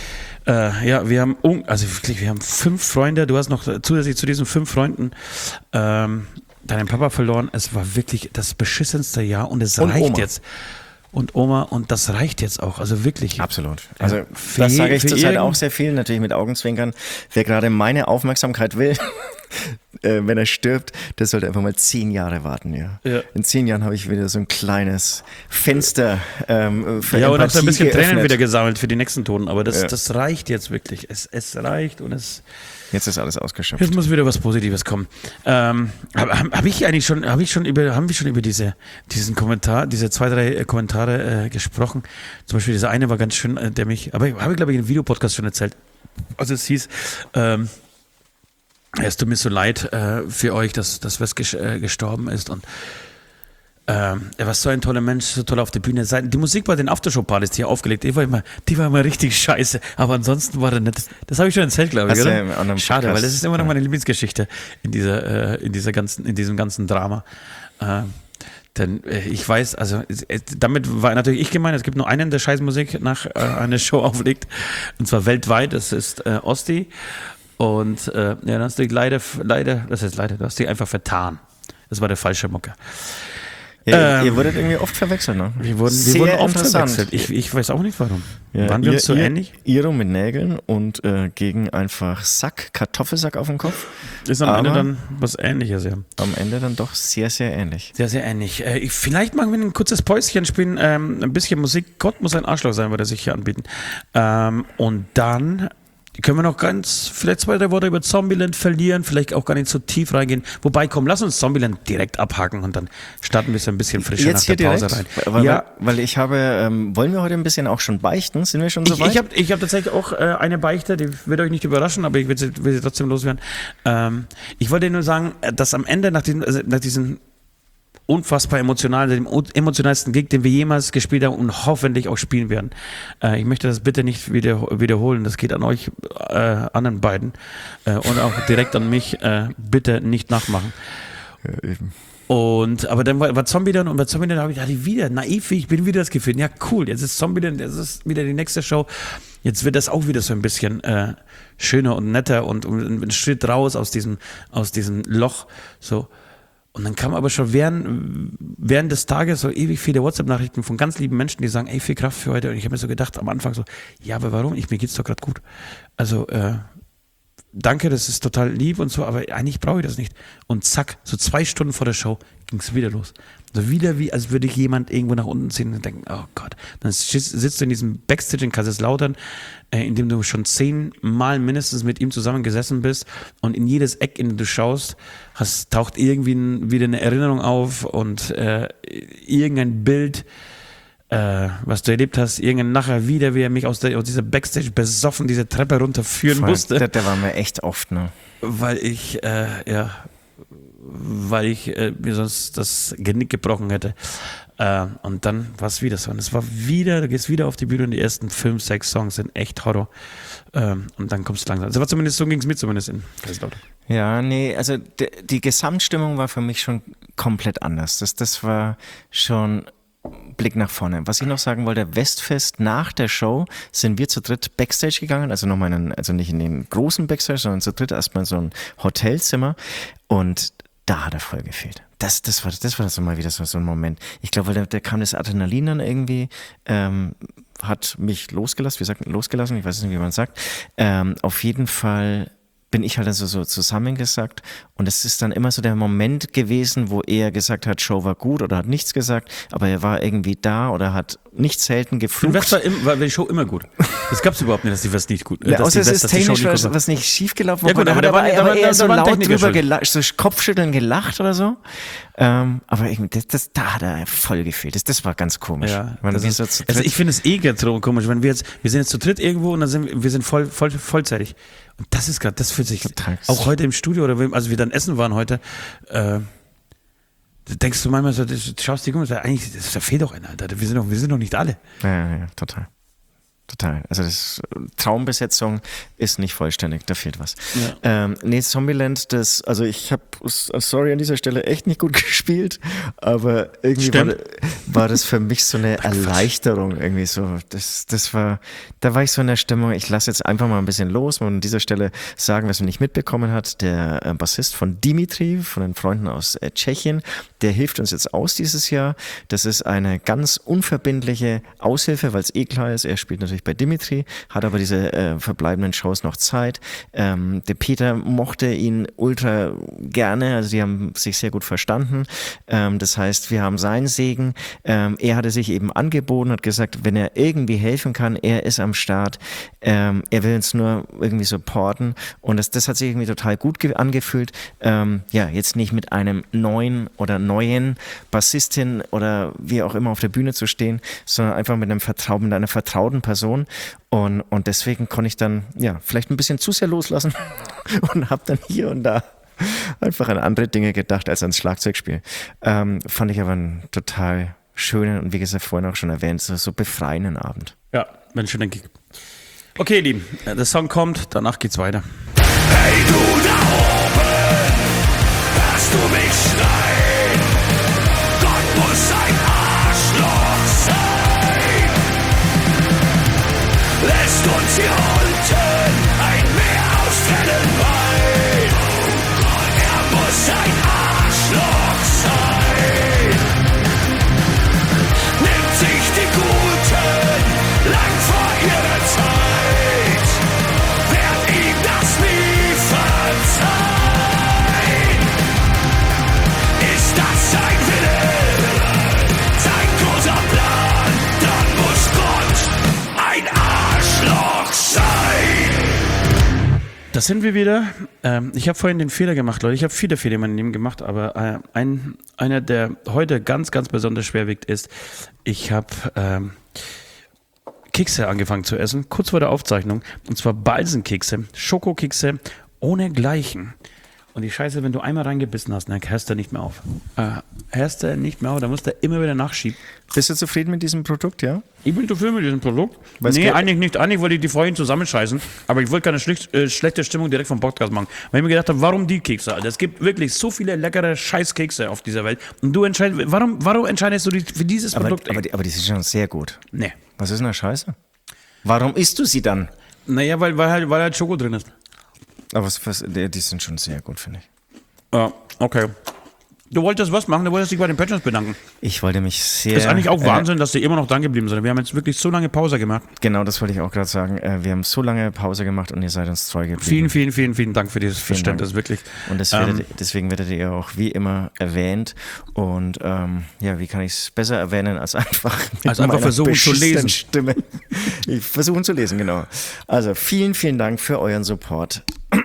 Äh, ja, wir haben, also wirklich, wir haben fünf Freunde. Du hast noch zusätzlich zu diesen fünf Freunden ähm, deinen Papa verloren. Es war wirklich das beschissenste Jahr und es und reicht Oma. jetzt. und Oma und das reicht jetzt auch, also wirklich. Absolut. Also für das je- sage ich für zurzeit irgend- auch sehr viel, natürlich mit Augenzwinkern. Wer gerade meine Aufmerksamkeit will, äh, wenn er stirbt, der sollte einfach mal zehn Jahre warten. Ja. Ja. In zehn Jahren habe ich wieder so ein kleines Fenster ähm, für Ja, und auch Empathie so ein bisschen geöffnet. Tränen wieder gesammelt für die nächsten Toten, aber das, Ja. das reicht jetzt wirklich. Es, es reicht und es... Jetzt ist alles ausgeschöpft. Jetzt muss wieder was Positives kommen. Ähm, Habe hab, hab ich eigentlich schon, habe ich schon über, haben wir schon über diese, diesen Kommentar, diese zwei, drei äh, Kommentare äh, gesprochen? Zum Beispiel dieser eine war ganz schön, äh, der mich, aber habe ich glaube ich in einem Videopodcast schon erzählt. Also es hieß, ähm, es tut mir so leid äh, für euch, dass, dass Wes ges äh, gestorben ist und Ähm, er war so ein toller Mensch, so toll auf der Bühne. Die Musik bei den Aftershow-Partys, die er aufgelegt, die war immer, die war immer richtig scheiße. Aber ansonsten war er nett. Das, das habe ich schon erzählt, glaube ich, Hast du oder? im anderen Schade, Podcast, weil das ist immer noch ja. meine Lieblingsgeschichte in dieser, äh, in dieser ganzen, in diesem ganzen Drama. Äh, denn äh, ich weiß, also äh, damit war natürlich ich gemeint, es gibt nur einen, der Scheißmusik nach äh, einer Show auflegt. Und zwar weltweit, das ist äh, Osti. Und äh, ja, dann hast du dich leider, leider, das heißt leider, du hast dich einfach vertan. Das war der falsche Mucke. Ja, Ähm, ihr wurdet irgendwie oft verwechselt, ne? Wir wurden, wir Sehr wurden oft interessant. verwechselt. Ich, ich weiß auch nicht warum. Ja, Waren wir uns so ihr, ähnlich? Iro mit Nägeln und äh, gegen einfach Sack, Kartoffelsack auf dem Kopf. Ist am Aber Ende dann was Ähnliches, ja. am Ende dann doch sehr, sehr ähnlich. Sehr, sehr ähnlich. Äh, ich, vielleicht machen wir ein kurzes Päuschen, spielen ähm, ein bisschen Musik. Gott muss ein Arschloch sein, würde er sich hier anbieten. Ähm, und dann können wir noch ganz, vielleicht zwei, drei Worte über Zombieland verlieren, vielleicht auch gar nicht so tief reingehen. Wobei, komm, lass uns Zombieland direkt abhaken und dann starten wir so ein bisschen frischer Jetzt nach der hier Pause direkt, rein. weil, Ja, weil ich habe, ähm, wollen wir heute ein bisschen auch schon beichten? Sind wir schon so ich, weit? ich habe ich hab tatsächlich auch äh, eine Beichte, die wird euch nicht überraschen, aber ich will sie, will sie trotzdem loswerden. Ähm, ich wollte nur sagen, dass am Ende nach diesem, also nach diesem unfassbar emotional, dem emotionalsten Gig, den wir jemals gespielt haben und hoffentlich auch spielen werden. Äh, ich möchte das bitte nicht wieder, wiederholen. Das geht an euch äh, anderen beiden äh, und auch direkt an mich. Äh, bitte nicht nachmachen. Ja, eben. Und, aber dann war, war Zombieland und bei Zombieland habe ich, hatte ich wieder, naiv, wie ich bin, wieder das Gefühl, ja cool, jetzt ist Zombieland, jetzt ist wieder die nächste Show. Jetzt wird das auch wieder so ein bisschen äh, schöner und netter und, und ein Schritt raus aus diesem, aus diesem Loch. So. Und dann kam aber schon während, während des Tages so ewig viele WhatsApp-Nachrichten von ganz lieben Menschen, die sagen, ey, viel Kraft für heute. Und ich habe mir so gedacht am Anfang so, ja, aber warum? Ich, mir geht's doch gerade gut. Also, äh, danke, das ist total lieb und so, aber eigentlich brauche ich das nicht. Und zack, so zwei Stunden vor der Show ging es wieder los. So wieder wie, als würde ich jemand irgendwo nach unten ziehen und denken, oh Gott. Dann sitzt du in diesem Backstage in Kaiserslautern, äh, in dem du schon zehnmal mindestens mit ihm zusammen gesessen bist und in jedes Eck, in das du schaust, hast, taucht irgendwie ein, wieder eine Erinnerung auf und äh, irgendein Bild, äh, was du erlebt hast, irgendein nachher wieder, wie er mich aus, der, aus dieser Backstage besoffen diese Treppe runterführen Voll, musste. Der, der war mir echt oft, ne? Weil ich, äh, ja, weil ich äh, mir sonst das Genick gebrochen hätte. Äh, und dann war es wieder so. Und es war wieder, du gehst wieder auf die Bühne und die ersten fünf, sechs Songs sind echt Horror. Ähm, und dann kommst du langsam. Also war zumindest, so ging es mir zumindest in Kaiserslautern. Ja, nee, also de, die Gesamtstimmung war für mich schon komplett anders. Das, das war schon Blick nach vorne. Was ich noch sagen wollte, Westfest nach der Show sind wir zu dritt Backstage gegangen, also nochmal in, also nicht in den großen Backstage, sondern zu dritt erstmal so ein Hotelzimmer und da hat er voll gefehlt. Das, das war, das war so mal wieder so, so ein Moment. Ich glaube, weil da, da kam das Adrenalin dann irgendwie, ähm, hat mich losgelassen, wir sagten losgelassen, ich weiß nicht, wie man sagt. Ähm, auf jeden Fall bin ich halt also so zusammengesackt und es ist dann immer so der Moment gewesen, wo er gesagt hat, Show war gut oder hat nichts gesagt, aber er war irgendwie da oder hat nicht selten geflucht. West war, im, war die Show immer gut. Das gab es überhaupt nicht, dass die West nicht gut Ja, dass außer die es West, ist dass die Show technisch nicht was, gut war. was nicht schiefgelaufen Ja gut, war, aber da da hat war- er da aber war- eher da- so da waren laut Techniker drüber schuld. gelacht, so Kopfschütteln gelacht oder so. Ähm, aber irgendwie, das, das, da hat er voll gefehlt. Das, das war ganz komisch. Ja, Wenn das wir ist, so zu also dritt- ich finde es eh ganz komisch, wenn wir jetzt, wir sind jetzt zu dritt irgendwo und dann sind wir- wir sind voll, voll, vollzeitig. Und das ist gerade, das fühlt sich, Total. auch heute im Studio oder wenn- als wir dann essen waren heute, äh, da denkst du manchmal so, du schaust dich um und sagst, eigentlich, das, da fehlt doch einer, Alter. Wir sind doch, wir sind doch nicht alle. Ja, ja, ja, total. Total. Also das Traumbesetzung ist nicht vollständig, da fehlt was. Ja. Ähm, nee, Zombieland, das, also ich habe sorry an dieser Stelle, echt nicht gut gespielt, aber irgendwie war, war das für mich so eine Erleichterung irgendwie so. Das, das war, da war ich so in der Stimmung, ich lasse jetzt einfach mal ein bisschen los und an dieser Stelle sagen, was man nicht mitbekommen hat, der äh, Bassist von Dimitri, von den Freunden aus äh, Tschechien, der hilft uns jetzt aus dieses Jahr. Das ist eine ganz unverbindliche Aushilfe, weil es eh klar ist, er spielt natürlich bei Dimitri, hat aber diese äh, verbleibenden Shows noch Zeit. Ähm, der Peter mochte ihn ultra gerne, also die haben sich sehr gut verstanden. Ähm, das heißt, wir haben seinen Segen. Ähm, er hatte sich eben angeboten, hat gesagt, wenn er irgendwie helfen kann, er ist am Start. Ähm, er will uns nur irgendwie supporten und das, das hat sich irgendwie total gut ge- angefühlt. Ähm, ja, jetzt nicht mit einem neuen oder neuen Bassistin oder wie auch immer auf der Bühne zu stehen, sondern einfach mit einem Vertrauen, mit einer vertrauten Person. Und, und deswegen konnte ich dann ja vielleicht ein bisschen zu sehr loslassen und habe dann hier und da einfach an andere Dinge gedacht als ans Schlagzeugspiel. Ähm, fand ich aber einen total schönen und wie gesagt vorhin auch schon erwähnt, so, so befreienden Abend. Ja, ein schöner Gig. Okay, ihr Lieben, der Song kommt, danach geht's weiter. Hey du da oben, hörst du mich schreien? Gott muss ein Arschloch sein. Lässt uns hier unten ein Meer aus Tränenwein. Er muss ein Arschloch sein. Nimmt sich die Guten lang vor ihrer Zeit. Werd ihm das nie verzeihen. Ist das sein Wille, sein großer Plan, dann muss Gott ein Arschloch sein. Da sind wir wieder. Ähm, ich habe vorhin den Fehler gemacht, Leute. Ich habe viele Fehler in meinem Leben gemacht, aber äh, ein, einer, der heute ganz, ganz besonders schwer wiegt, ist, ich habe ähm, Kekse angefangen zu essen, kurz vor der Aufzeichnung. Und zwar Balsenkekse, Schokokekse ohne Gleichen. Und die Scheiße, wenn du einmal reingebissen hast, dann hörst du nicht mehr auf. Äh, hörst du nicht mehr auf, da musst du immer wieder nachschieben. Bist du zufrieden mit diesem Produkt, ja? Ich bin zufrieden mit diesem Produkt. Was nee, geht? eigentlich nicht. Eigentlich wollte ich die vorhin zusammenscheißen, aber ich wollte keine schlicht, äh, schlechte Stimmung direkt vom Podcast machen. Weil ich mir gedacht habe, warum die Kekse, Alter? Es gibt wirklich so viele leckere Scheißkekse auf dieser Welt. Und du entscheidest, warum, warum entscheidest du dich für dieses Aber, Produkt? aber, die, aber die sind schon sehr gut. Nee. Was ist denn da Scheiße? Warum isst du sie dann? Naja, weil, weil, halt, weil halt Schoko drin ist. Aber was, was, die, die sind schon sehr gut, finde ich. Ja, okay. Du wolltest was machen, du wolltest dich bei den Patrons bedanken. Ich wollte mich sehr... Ist eigentlich auch äh, Wahnsinn, dass die immer noch dran geblieben sind. Wir haben jetzt wirklich so lange Pause gemacht. Genau, das wollte ich auch gerade sagen. Äh, wir haben so lange Pause gemacht und ihr seid uns treu geblieben. Vielen, vielen, vielen, vielen Dank für dieses Vielen Verständnis, Dank. wirklich. Und das Ähm, werdet, deswegen werdet ihr auch wie immer erwähnt. Und ähm, ja, wie kann ich es besser erwähnen als einfach mit Als einfach meiner versuchen zu beschissenen lesen. Stimme. Ich versuchen zu lesen, genau. Also vielen, vielen Dank für euren Support.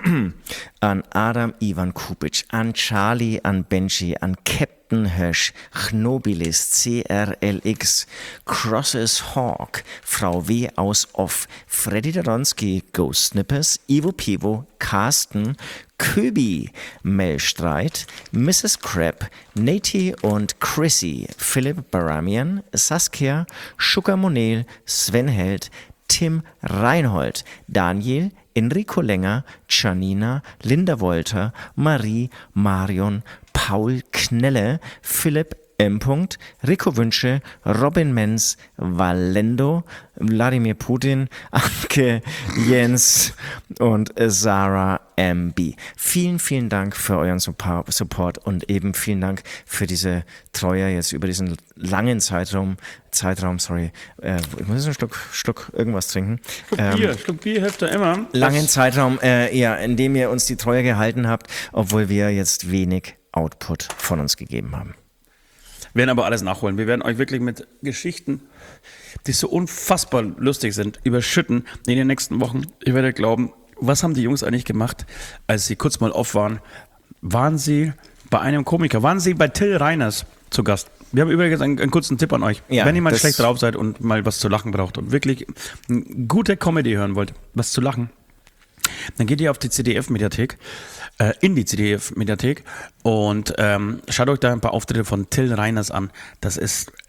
An Adam Ivan Kupic, an Charlie, an Benji, an Captain Hirsch, Chnobilis, C R L X, Crosses Hawk, Frau W. aus Off, Freddy Daronski, Ghost Snippers, Ivo Pivo, Carsten, Köbi, Melstreit, Misses Crab, Nati und Chrissy, Philipp Baramian, Saskia, Sugar Monel, Sven Held, Tim Reinhold, Daniel, Enrico Länger, Janina, Linda Wolter, Marie, Marion, Paul Knelle, Philipp M. Rico Wünsche, Robin Menz, Valendo, Wladimir Putin, Anke, Jens und Sarah M B. Vielen, vielen Dank für euren Support und eben vielen Dank für diese Treue jetzt über diesen langen Zeitraum, Zeitraum, sorry, äh, ich muss jetzt einen Schluck, Schluck irgendwas trinken. Schluck Ähm, Bier, Schluck Bier hilft da immer. langen Zeitraum, äh, ja, in dem ihr uns die Treue gehalten habt, obwohl wir jetzt wenig Output von uns gegeben haben. Wir werden aber alles nachholen. Wir werden euch wirklich mit Geschichten, die so unfassbar lustig sind, überschütten in den nächsten Wochen. Ihr werdet glauben, was haben die Jungs eigentlich gemacht, als sie kurz mal off waren? Waren sie bei einem Komiker, waren sie bei Till Reiners zu Gast? Wir haben übrigens einen, einen kurzen Tipp an euch. Ja, Wenn ihr mal das- schlecht drauf seid und mal was zu lachen braucht und wirklich eine gute Comedy hören wollt, was zu lachen, dann geht ihr auf die C D F-Mediathek, äh, in die C D F-Mediathek und ähm, schaut euch da ein paar Auftritte von Till Reiners an. Das ist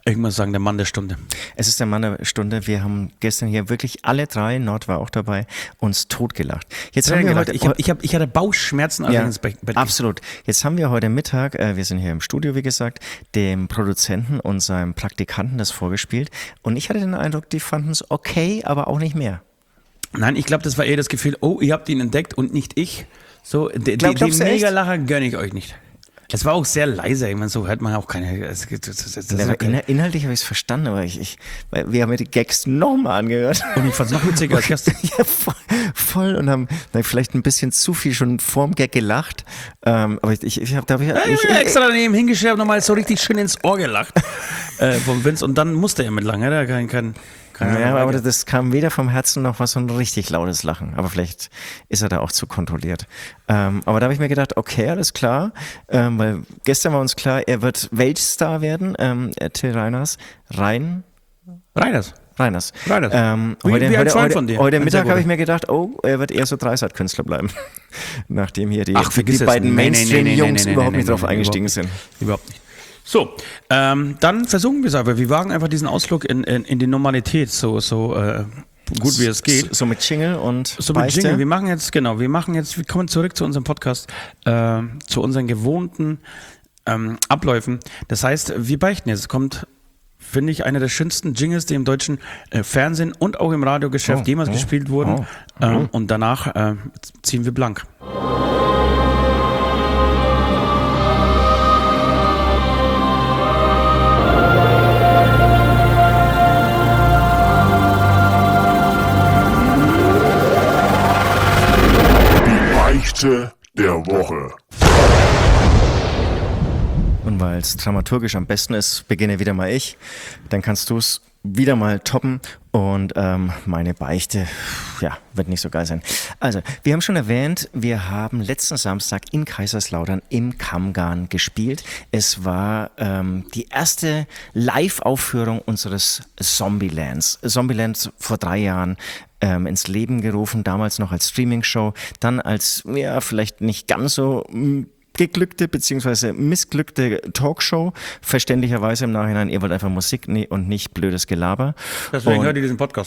Ich muss sagen, der Mann der Stunde. Es ist der Mann der Stunde. Wir haben gestern hier wirklich alle drei, Nord war auch dabei, uns totgelacht. Jetzt haben wir heute, ich, hab, ich, hab, ich hatte Bauchschmerzen, als ja, ich ins Bett ging. Absolut. Jetzt haben wir heute Mittag, äh, wir sind hier im Studio, wie gesagt, dem Produzenten und seinem Praktikanten das vorgespielt. Und ich hatte den Eindruck, die fanden es okay, aber auch nicht mehr. Nein, ich glaube, das war eher das Gefühl, oh, ihr habt ihn entdeckt und nicht ich. So, die, Glaub, die, die Mega-Lacher echt? gönne ich euch nicht. Es war auch sehr leise, ich meine, so hört man auch keine. Das, das, das, das Ja, okay. in, inhaltlich habe ich es verstanden, aber ich, ich, weil wir haben ja die Gags nochmal angehört. Und ich fand es noch witziger als gestern. Ja, voll, voll und haben na, vielleicht ein bisschen zu viel schon vorm Gag gelacht. Ähm, aber ich, ich, ich habe da hab ich, Ja, ich ich, habe extra daneben hingeschrieben, nochmal so richtig schön ins Ohr gelacht äh, vom Vince und dann musste er mit lachen. Er kein, kein, kein Ja, aber das kam weder vom Herzen noch was so ein richtig lautes Lachen. Aber vielleicht ist er da auch zu kontrolliert. Ähm, aber da habe ich mir gedacht, okay, alles klar. Ähm, weil gestern war uns klar, er wird Weltstar werden. Ähm, Till Reiners. Rein? Reiners. Reiners. Reiners. Ähm, Wie- heute wie ein heute, Freund heute, von dir. heute Ein sehr Mittag habe guter. ich mir gedacht, oh, er wird eher so Dreisat-Künstler bleiben. Nachdem hier die, Ach, vergiss die es. beiden Nee, nee, nee, nee, Mainstream-Jungs nee, nee, überhaupt nee, nicht nee, drauf nee, eingestiegen überhaupt sind. Überhaupt nicht. So, ähm, dann versuchen wir es aber. Wir wagen einfach diesen Ausflug in, in, in die Normalität, so, so äh, gut wie es geht. So, so mit Jingle und So mit Beichte. Jingle. Wir machen jetzt, genau, wir machen jetzt, wir kommen zurück zu unserem Podcast, äh, zu unseren gewohnten ähm, Abläufen. Das heißt, wir beichten jetzt. Es kommt, finde ich, einer der schönsten Jingles, die im deutschen äh, Fernsehen und auch im Radiogeschäft Oh, jemals oh, gespielt wurden. oh, Ähm, und danach äh, ziehen wir blank. Beichte der Woche. Und weil es dramaturgisch am besten ist, beginne wieder mal ich. Dann kannst du es wieder mal toppen und ähm, meine Beichte, ja, wird nicht so geil sein. Also, wir haben schon erwähnt, wir haben letzten Samstag in Kaiserslautern im Kammgarn gespielt. Es war ähm, die erste Live-Aufführung unseres Zombielands. Zombieland vor drei Jahren ähm, ins Leben gerufen, damals noch als Streaming-Show, dann als, ja, vielleicht nicht ganz so mh, geglückte bzw. missglückte Talkshow, verständlicherweise im Nachhinein, ihr wollt einfach Musik und nicht blödes Gelaber. Deswegen und, hört ihr diesen Podcast.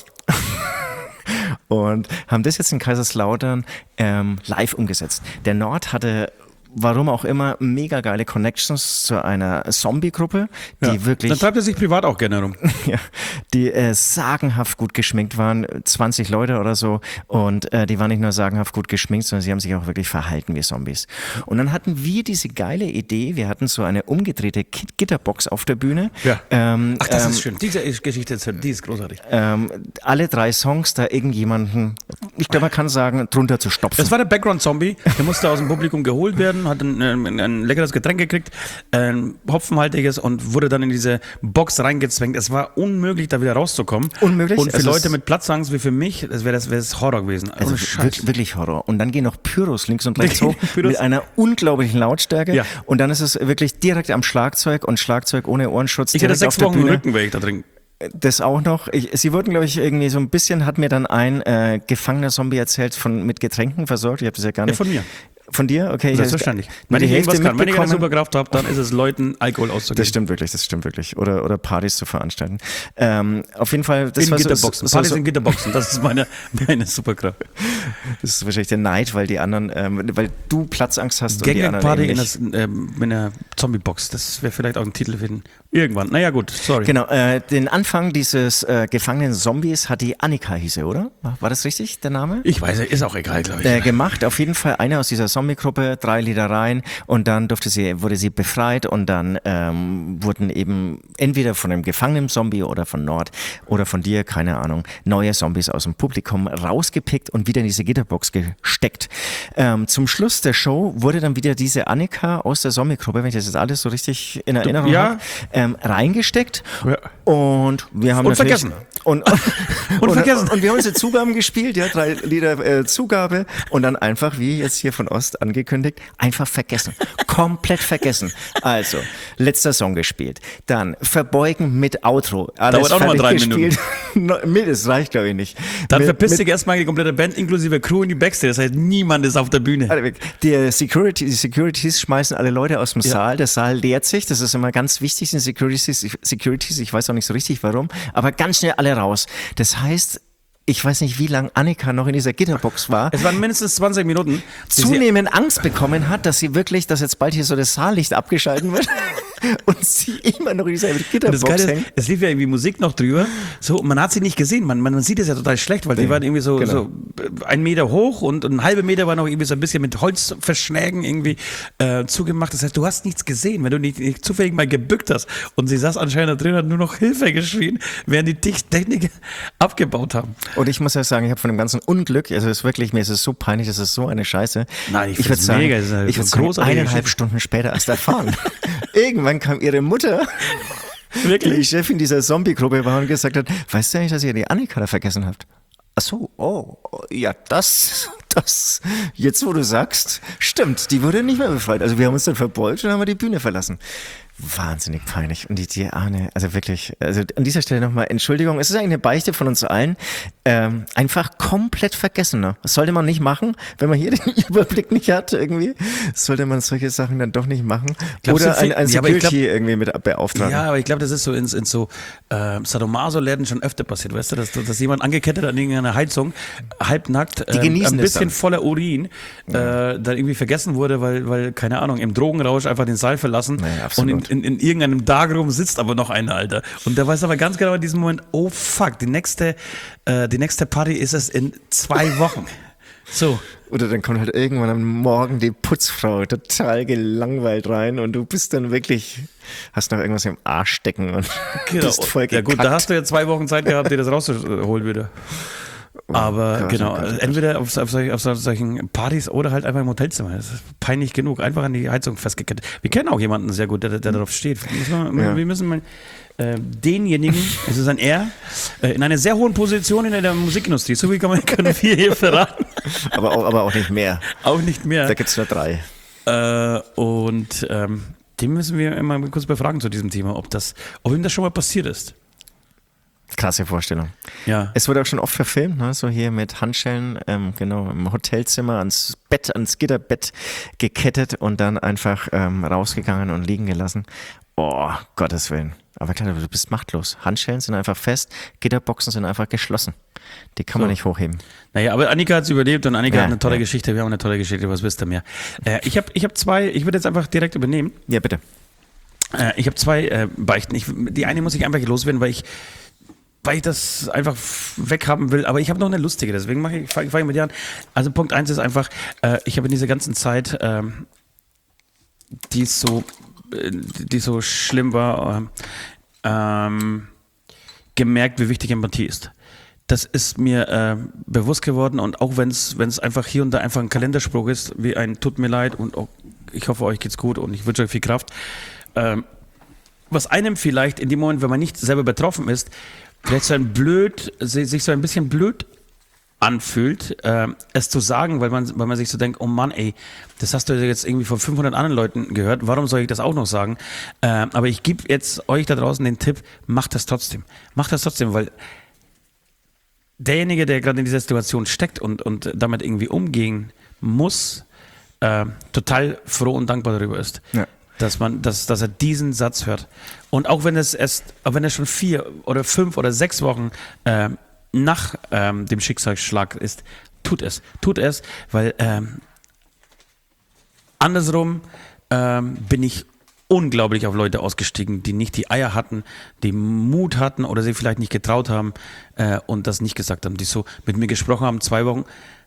und haben das jetzt in Kaiserslautern ähm, live umgesetzt. Der Nord hatte, warum auch immer, mega geile Connections zu einer Zombie-Gruppe, die Ja. wirklich... Dann treibt er sich privat auch gerne rum. Ja, die äh, sagenhaft gut geschminkt waren, zwanzig Leute oder so. Und äh, die waren nicht nur sagenhaft gut geschminkt, sondern sie haben sich auch wirklich verhalten wie Zombies. Und dann hatten wir diese geile Idee, wir hatten so eine umgedrehte Kit- Gitterbox auf der Bühne. Ja. Ähm, Ach, das ähm, ist schön. Diese Geschichte, die ist großartig. ähm, alle drei Songs da irgendjemanden, ich glaube, man kann sagen, drunter zu stopfen. Das war der Background-Zombie, der musste aus dem Publikum geholt werden, hat ein, ein, ein leckeres Getränk gekriegt, ein hopfenhaltiges und wurde dann in diese Box reingezwängt. Es war unmöglich, da wieder rauszukommen. Unmöglich? Und für Also Leute es- mit Platzangst wie für mich, das wäre das, wär das Horror gewesen. Also Ohne Scheiß. wirklich, wirklich Horror. Und dann gehen noch Pyros links und rechts hoch Pyros. mit einer unglaublichen Lautstärke. Ja. Und dann ist es wirklich direkt am Schlagzeug und Schlagzeug ohne Ohrenschutz. Ich hatte direkt auf sechs der Wochen Bühne. Rückenweg da drin. Das auch noch. Ich, sie wurden, glaube ich, irgendwie so ein bisschen, hat mir dann ein äh, gefangener Zombie erzählt, von mit Getränken versorgt. Ich habe das ja gar Ja, nicht. von mir. Von dir? Okay. ich Selbstverständlich. hab's Wenn die ich irgendwas Hälfte kann, wenn ich eine mitbekommen. Superkraft habe, dann ist es Leuten Alkohol auszugeben. Das stimmt wirklich, das stimmt wirklich. Oder, oder Partys zu veranstalten. Ähm, auf jeden Fall, das in war so, Gitterboxen. so, Partys so, in Gitterboxen. Das ist meine, meine Superkraft. das ist wahrscheinlich der Neid, weil die anderen, ähm, weil du Platzangst hast und die anderen Gangway-Party eben in, nicht. das, ähm, in einer Zombie-Box. Das wäre vielleicht auch ein Titel für den irgendwann. Naja, gut, sorry. Genau, äh, den Anfang dieses äh, gefangenen Zombies hat die Annika hieße, oder? War, war das richtig, der Name? Ich weiß, ist auch egal, glaube ich. Äh, gemacht, auf jeden Fall eine aus dieser Zombie-Gruppe, drei Lieder rein und dann durfte sie, wurde sie befreit und dann ähm, wurden eben entweder von einem gefangenen Zombie oder von Nord oder von dir, keine Ahnung, neue Zombies aus dem Publikum rausgepickt und wieder in diese Gitterbox gesteckt. Ähm, zum Schluss der Show wurde dann wieder diese Annika aus der Zombie-Gruppe, wenn ich das jetzt alles so richtig in Erinnerung ja. habe, ähm, reingesteckt. Ja. Und wir haben Und natürlich- vergessen. Und, Und vergessen. Und, und wir haben unsere Zugaben gespielt, ja, drei Lieder äh, Zugabe und dann einfach, wie jetzt hier von Ost angekündigt, einfach vergessen. Komplett vergessen. Also, letzter Song gespielt. Dann Verbeugen mit Outro. Alles Dauert auch noch mal fertig drei gespielt. Mit, das reicht, glaube ich, nicht. Dann mit, verpisst mit, sich erstmal die komplette Band inklusive Crew in die Backstage. Das heißt, niemand ist auf der Bühne. Die, Security, die Securities schmeißen alle Leute aus dem Ja. Saal. Der Saal leert sich. Das ist immer ganz wichtig, sind Securities, Securities. Ich weiß auch nicht so richtig warum. Aber ganz schnell alle raus. Das heißt, ich weiß nicht, wie lange Annika noch in dieser Gitterbox war. Es waren mindestens zwanzig Minuten. die sie- Zunehmend Angst bekommen hat, dass sie wirklich, dass jetzt bald hier so das Saallicht abgeschalten wird und sie immer noch in dieser Und das Gitterbox Geile hängt. ist, es lief ja irgendwie Musik noch drüber. So, man hat sie nicht gesehen. Man, man, man sieht es ja total schlecht, weil die Nee, waren irgendwie so, genau. so ein Meter hoch und ein halber Meter war noch irgendwie so ein bisschen mit Holzverschlägen irgendwie äh, zugemacht. Das heißt, du hast nichts gesehen, wenn du nicht, nicht zufällig mal gebückt hast. Und sie saß anscheinend da drin und hat nur noch Hilfe geschrien, während die Tech- Techniker abgebaut haben. Und ich muss ja sagen, ich habe von dem ganzen Unglück, also es ist wirklich, mir ist es so peinlich, das ist so eine Scheiße. Nein, ich ich würde find's sagen, mega, das ist eine ich würde sagen, großartige eineinhalb Geschichte. Stunden später erst erfahren. Irgendwann kam ihre Mutter, die Wirklich? Chefin dieser Zombie-Gruppe war und gesagt hat, weißt du eigentlich, dass ihr die Annika da vergessen habt? Ach so, oh, ja, das, das, jetzt wo du sagst, stimmt, die wurde nicht mehr befreit. Also wir haben uns dann verbeugt und haben wir die Bühne verlassen. Wahnsinnig peinlich. Und die, die Arne, also wirklich, also an dieser Stelle nochmal Entschuldigung, es ist eigentlich eine Beichte von uns allen, ähm, einfach komplett vergessen. Ne? Das sollte man nicht machen, wenn man hier den Überblick nicht hat irgendwie, sollte man solche Sachen dann doch nicht machen. Glaubst Oder du, ein, ein ja, aber ich Security glaub- irgendwie mit beauftragen. Ja, aber ich glaube, das ist so in, in so äh, Sadomaso-Läden schon öfter passiert, weißt du, dass, dass jemand angekettet an irgendeiner Heizung, halbnackt, Die ähm, genießen ein das bisschen dann. voller Urin, äh, dann irgendwie vergessen wurde, weil, weil, keine Ahnung, im Drogenrausch einfach den Saal verlassen Nee, und absolut. in, in, in irgendeinem Darkroom sitzt aber noch einer, Alter. Und der weiß aber ganz genau in diesem Moment, oh fuck, die nächste, äh, die nächste Party ist es in zwei Wochen. So. Oder dann kommt halt irgendwann am Morgen die Putzfrau total gelangweilt rein und du bist dann wirklich, hast noch irgendwas im Arsch stecken und bist voll Ja gekackt. gut, da hast du ja zwei Wochen Zeit gehabt, dir das rauszuholen wieder. Aber Gott, genau, oh Gott, oh Gott. entweder auf, auf, solch- auf solchen Partys oder halt einfach im Hotelzimmer. Das ist peinlich genug. Einfach an die Heizung festgekettet. Wir kennen auch jemanden sehr gut, der, der darauf steht. Wir müssen, Ja. wir müssen mal äh, denjenigen, es ist ein Er, äh, in einer sehr hohen Position in der Musikindustrie, so wie kann man, können wir hier verraten, aber, auch, aber auch nicht mehr. auch nicht mehr. Da gibt es nur drei. Äh, und ähm, den müssen wir immer kurz befragen zu diesem Thema, ob, das, ob ihm das schon mal passiert ist. Krasse Vorstellung. Ja. Es wurde auch schon oft verfilmt, ne? So hier mit Handschellen, ähm, genau, im Hotelzimmer ans Bett, ans Gitterbett gekettet und dann einfach ähm, rausgegangen und liegen gelassen. Oh, Gottes Willen. Aber klar, du bist machtlos. Handschellen sind einfach fest, Gitterboxen sind einfach geschlossen. Die kann man So. nicht hochheben. Naja, aber Annika hat es überlebt und Annika Ja, hat eine tolle ja. Geschichte. Wir haben eine tolle Geschichte, was wisst ihr mehr? Äh, ich habe ich hab zwei, ich würde jetzt einfach direkt übernehmen. Ja, bitte. Äh, ich habe zwei äh, Beichten. Ich, die eine muss ich einfach loswerden, weil ich, weil ich das einfach f- weghaben will. Aber ich habe noch eine lustige, deswegen mache ich, fange fang ich mit dir an. Also Punkt eins ist einfach, äh, ich habe in dieser ganzen Zeit, ähm, die so, äh, die so schlimm war, ähm, ähm, gemerkt, wie wichtig Empathie ist. Das ist mir äh, bewusst geworden und auch wenn es einfach hier und da einfach ein Kalenderspruch ist, wie ein tut mir leid und auch, ich hoffe, euch geht's gut und ich wünsche euch viel Kraft. Ähm, was einem vielleicht in dem Moment, wenn man nicht selber betroffen ist, vielleicht so ein blöd, sich so ein bisschen blöd anfühlt, äh, es zu sagen, weil man, weil man sich so denkt, oh Mann, ey, das hast du jetzt irgendwie von fünfhundert anderen Leuten gehört, warum soll ich das auch noch sagen? Äh, aber ich gebe jetzt euch da draußen den Tipp, macht das trotzdem. Macht das trotzdem, weil derjenige, der gerade in dieser Situation steckt und, und damit irgendwie umgehen muss, äh, total froh und dankbar darüber ist. Ja. Dass man, dass, dass er diesen Satz hört. Und auch wenn es erst, auch wenn es schon vier oder fünf oder sechs Wochen äh, nach ähm, dem Schicksalsschlag ist, tut es. Tut es, weil ähm, andersrum ähm, bin ich unglaublich auf Leute ausgestiegen, die nicht die Eier hatten, die Mut hatten oder sie vielleicht nicht getraut haben äh, und das nicht gesagt haben, die so mit mir gesprochen haben, zwei Wochen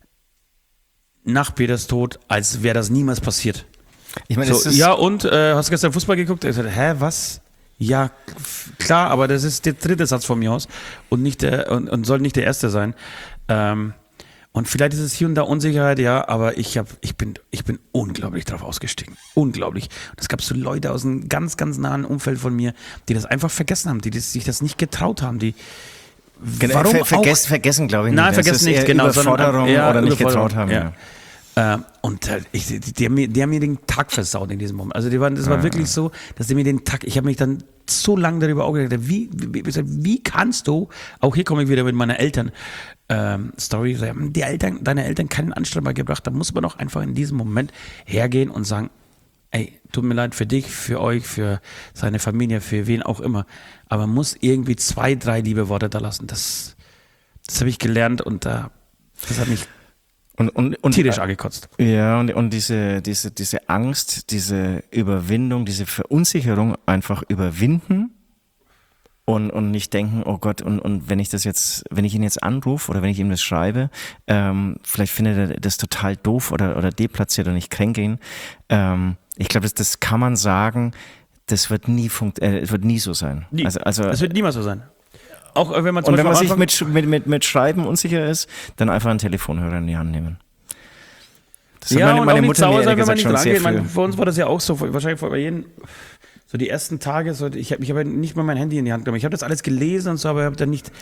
nach Peters Tod, als wäre das niemals passiert. Ich meine, es So, ist, ja, und äh, hast du gestern Fußball geguckt? Ich sagte, hä, was? Ja, f- klar, aber das ist der dritte Satz von mir aus und nicht der und, und soll nicht der erste sein. Ähm, Und vielleicht ist es hier und da Unsicherheit, ja, aber ich, hab, ich, bin, ich bin unglaublich drauf ausgestiegen. Unglaublich. Und es gab so Leute aus einem ganz, ganz nahen Umfeld von mir, die das einfach vergessen haben, die das, sich das nicht getraut haben, die Warum Ver, vergessen, vergessen glaube ich nicht. Nein, vergessen nicht, genau. Überforderung sondern, ja, oder nicht Überforderung, getraut haben. Ja. Ja. Ähm, und äh, ich, die, die, haben mir, die haben mir den Tag versaut in diesem Moment. Also die waren, das war ja. wirklich so, dass die mir den Tag, ich habe mich dann so lange darüber auch gedacht, wie, wie, wie kannst du, auch hier komme ich wieder mit meiner Eltern, ähm, Story, die Eltern, deine Eltern keinen Anstand mal gebracht, da muss man doch einfach in diesem Moment hergehen und sagen, ey, tut mir leid für dich, für euch, für seine Familie, für wen auch immer, aber man muss irgendwie zwei, drei liebe Worte da lassen. Das, das habe ich gelernt und uh, das hat mich und, und, und, tierisch angekotzt. Ja, und, und diese, diese, diese Angst, diese Überwindung, diese Verunsicherung einfach überwinden und, und nicht denken, oh Gott, und, und wenn ich das jetzt, wenn ich ihn jetzt anrufe oder wenn ich ihm das schreibe, ähm, vielleicht findet er das total doof oder, oder deplatziert und ich kränke ihn. Ähm, ich glaube, das, das kann man sagen, das wird nie funkt, äh, wird nie so sein. Nie. Also, also, das wird niemals so sein. Auch wenn man, zum und wenn man sich mit, mit, mit, mit Schreiben unsicher ist, dann einfach einen Telefonhörer in die Hand nehmen. Das ja, hat meine, meine Mutter mir gesagt, schon sehr früh. Meine, für uns war das ja auch so, wahrscheinlich bei jedem, so die ersten Tage, so, ich habe ich hab nicht mal mein Handy in die Hand genommen. Ich habe das alles gelesen und so, aber ich habe dann nicht,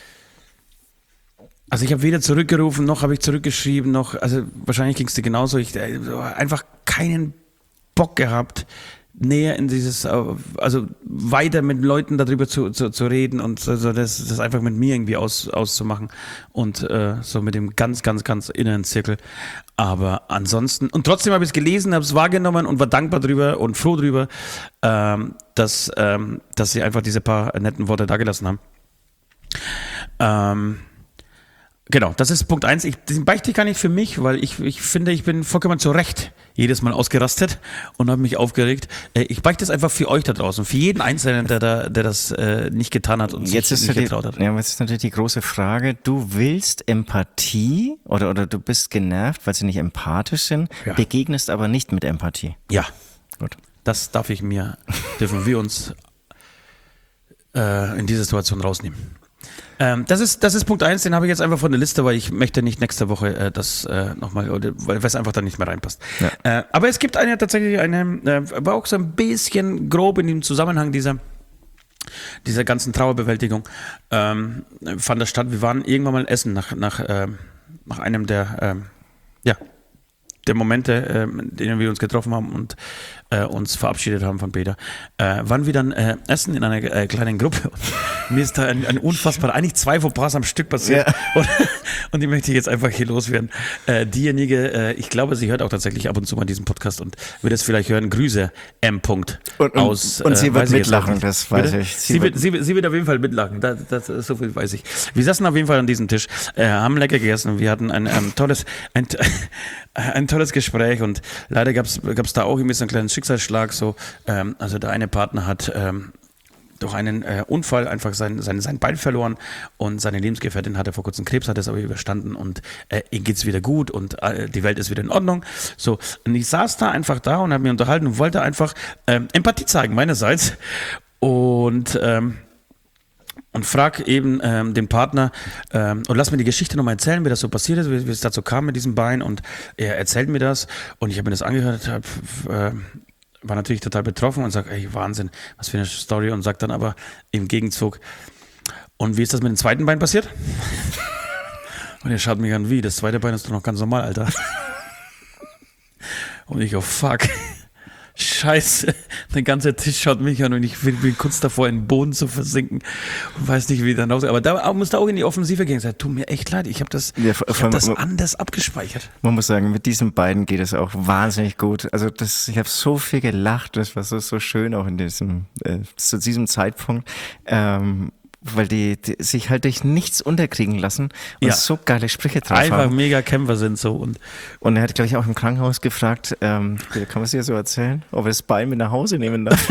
also ich habe weder zurückgerufen, noch habe ich zurückgeschrieben, noch, also wahrscheinlich ging es dir genauso, ich habe einfach keinen Bock gehabt, näher in dieses, also weiter mit Leuten darüber zu, zu, zu reden und so, das, das einfach mit mir irgendwie aus, auszumachen und äh, so mit dem ganz, ganz, ganz inneren Zirkel. Aber ansonsten, und trotzdem habe ich es gelesen, habe es wahrgenommen und war dankbar drüber und froh drüber, ähm, dass, ähm, dass sie einfach diese paar netten Worte dagelassen haben. Ähm, Genau, das ist Punkt eins. Ich, den beichte ich gar nicht für mich, weil ich, ich finde, ich bin vollkommen zu Recht jedes Mal ausgerastet und habe mich aufgeregt. Ich beichte es einfach für euch da draußen, für jeden Einzelnen, der, da, der das äh, nicht getan hat und jetzt sich ist nicht die, getraut hat. Ja, jetzt ist natürlich die große Frage, du willst Empathie oder, oder du bist genervt, weil sie nicht empathisch sind, ja. begegnest aber nicht mit Empathie. Ja, gut. Das darf ich mir, dürfen wir uns äh, in dieser Situation rausnehmen. Ähm, das ist, das ist Punkt eins, den habe ich jetzt einfach von der Liste, weil ich möchte nicht nächste Woche äh, das äh, nochmal, weil es einfach dann nicht mehr reinpasst. Ja. Äh, aber es gibt eine tatsächlich eine, äh, war auch so ein bisschen grob in dem Zusammenhang dieser, dieser ganzen Trauerbewältigung, ähm, fand das statt. Wir waren irgendwann mal essen nach, nach, äh, nach einem der, äh, ja, der Momente, äh, in denen wir uns getroffen haben und äh, uns verabschiedet haben von Peter, äh, waren wir dann äh, essen in einer äh, kleinen Gruppe. Und mir ist da ein, ein unfassbar, eigentlich zwei Fauxpas am Stück passiert. Ja. Und, und die möchte ich jetzt einfach hier loswerden. Äh, diejenige, äh, ich glaube, sie hört auch tatsächlich ab und zu mal diesen Podcast und wird es vielleicht hören, Grüße M. -Punkt und, und, aus. Und sie äh, wird mitlachen, das weiß Bitte? ich. Sie, sie, wird, sie, sie wird auf jeden Fall mitlachen, das, das, so viel weiß ich. Wir saßen auf jeden Fall an diesem Tisch, äh, haben lecker gegessen und wir hatten ein ähm, tolles, ein, ein tolles Gespräch und leider gab es da auch irgendwie so einen kleinen Schicksalsschlag. So, ähm, also der eine Partner hat ähm, durch einen äh, Unfall einfach sein, sein, sein Bein verloren und seine Lebensgefährtin hatte vor kurzem Krebs, hat es aber überstanden und äh, ihm geht es wieder gut und äh, die Welt ist wieder in Ordnung. So, und ich saß da einfach da und habe mich unterhalten und wollte einfach ähm, Empathie zeigen meinerseits und ähm, und frag eben ähm, den Partner ähm, und lass mir die Geschichte nochmal erzählen, wie das so passiert ist, wie, wie es dazu kam mit diesem Bein und er erzählt mir das und ich habe mir das angehört, hab, äh, war natürlich total betroffen und sagt, ey, Wahnsinn, was für eine Story und sagt dann aber im Gegenzug, und wie ist das mit dem zweiten Bein passiert? Und er schaut mich an, wie, das zweite Bein ist doch noch ganz normal, Alter. Und ich, oh fuck. Scheiße, der ganze Tisch schaut mich an und ich bin, bin kurz davor, in den Boden zu versinken und weiß nicht, wie dann aussieht. Aber da muss da auch in die Offensive gehen. Sagt, tut mir echt leid, ich habe das, ja, ich hab das anders abgespeichert. Man muss sagen, mit diesen beiden geht es auch wahnsinnig gut. Also das, ich habe so viel gelacht, das war so, so schön auch in diesem, äh, zu diesem Zeitpunkt. Ähm, weil die, die sich halt durch nichts unterkriegen lassen und ja. so geile Sprüche drauf einfach haben. Einfach mega Kämpfer sind so. Und, und er hat, glaube ich, auch im Krankenhaus gefragt, ähm, kann man es dir so erzählen, ob er das Bein mit nach Hause nehmen darf.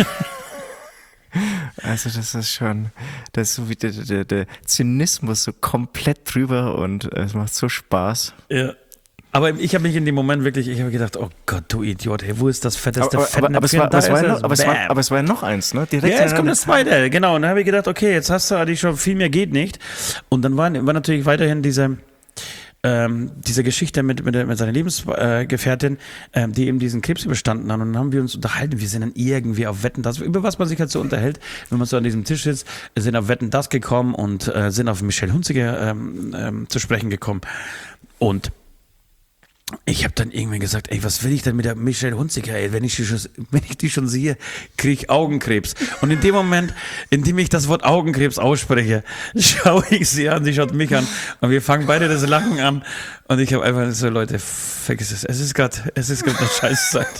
Also das ist schon, das ist so wie der, der, der Zynismus so komplett drüber und es macht so Spaß. Ja. Aber ich habe mich in dem Moment wirklich, ich habe gedacht, oh Gott, du Idiot, hey, wo ist das fetteste aber, aber, aber, es war, aber, es war noch, aber, es war, aber es war noch eins, ne? Direkt ja, jetzt kommt das zweite, genau. Und dann habe ich gedacht, okay, jetzt hast du eigentlich schon, viel mehr geht nicht. Und dann war, war natürlich weiterhin diese, ähm, dieser Geschichte mit, mit, der, mit seiner Lebensgefährtin, ähm, die eben diesen Krebs überstanden haben. Und dann haben wir uns unterhalten. Wir sind dann irgendwie auf Wetten, das, über was man sich halt so unterhält, wenn man so an diesem Tisch sitzt, sind auf Wetten, das gekommen und äh, sind auf Michelle Hunziker ähm, ähm, zu sprechen gekommen. Und ich habe dann irgendwann gesagt, ey, was will ich denn mit der Michelle Hunziker, ey, wenn ich die schon, wenn ich die schon sehe, kriege ich Augenkrebs. Und in dem Moment, in dem ich das Wort Augenkrebs ausspreche, schaue ich sie an, sie schaut mich an und wir fangen beide das Lachen an und ich habe einfach so, Leute, vergiss es, es ist gerade, es ist gerade eine Scheißzeit.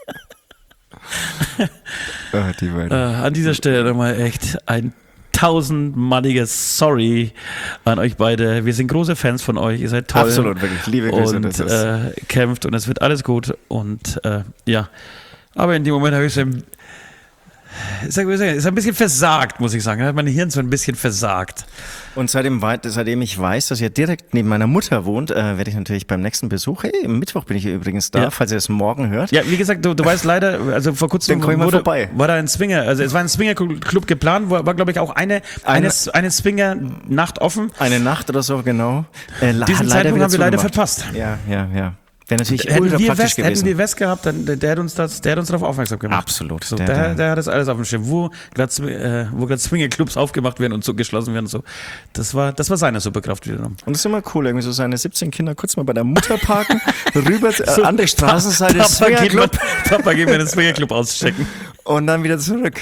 Oh, die äh, an dieser Stelle nochmal echt ein tausendmaliges Sorry an euch beide. Wir sind große Fans von euch. Ihr seid toll. Absolut, wirklich. Liebe Grüße. Und das ist äh, kämpft und es wird alles gut. Und äh, ja, aber in dem Moment habe ich so ein, ich sag, ist ein bisschen versagt, muss ich sagen. Da hat mein Hirn so ein bisschen versagt. Und seitdem, seitdem ich weiß, dass ihr direkt neben meiner Mutter wohnt, äh, werde ich natürlich beim nächsten Besuch, hey, am Mittwoch bin ich hier übrigens da, ja. falls ihr es morgen hört. Ja, wie gesagt, du, du weißt leider, also vor kurzem Dann wurde, vorbei. war da ein Swinger, also es war ein Swinger-Club geplant, war, war glaube ich auch eine, eine, eine, eine Swinger-Nacht offen. Eine Nacht oder so, genau. Äh, Diesen Zeitpunkt haben wir leider verpasst. Ja, ja, ja. Wäre natürlich hätten ultra wir praktisch West, gewesen. Hätten wir West gehabt, dann der, der, hat uns das, der hat uns darauf aufmerksam gemacht. Absolut. So, der, der, der, der hat das alles auf dem Schirm. Wo gerade äh, wo gerade Swingerclubs aufgemacht werden und so geschlossen werden und so. Das war, das war seine Superkraft wiederum. Und das ist immer cool, irgendwie so seine siebzehn Kinder kurz mal bei der Mutter parken, rüber so, äh, andere Straßenseite Papa, Swingerclub. Papa, gehen wir den Swingerclub auschecken. Und dann wieder zurück.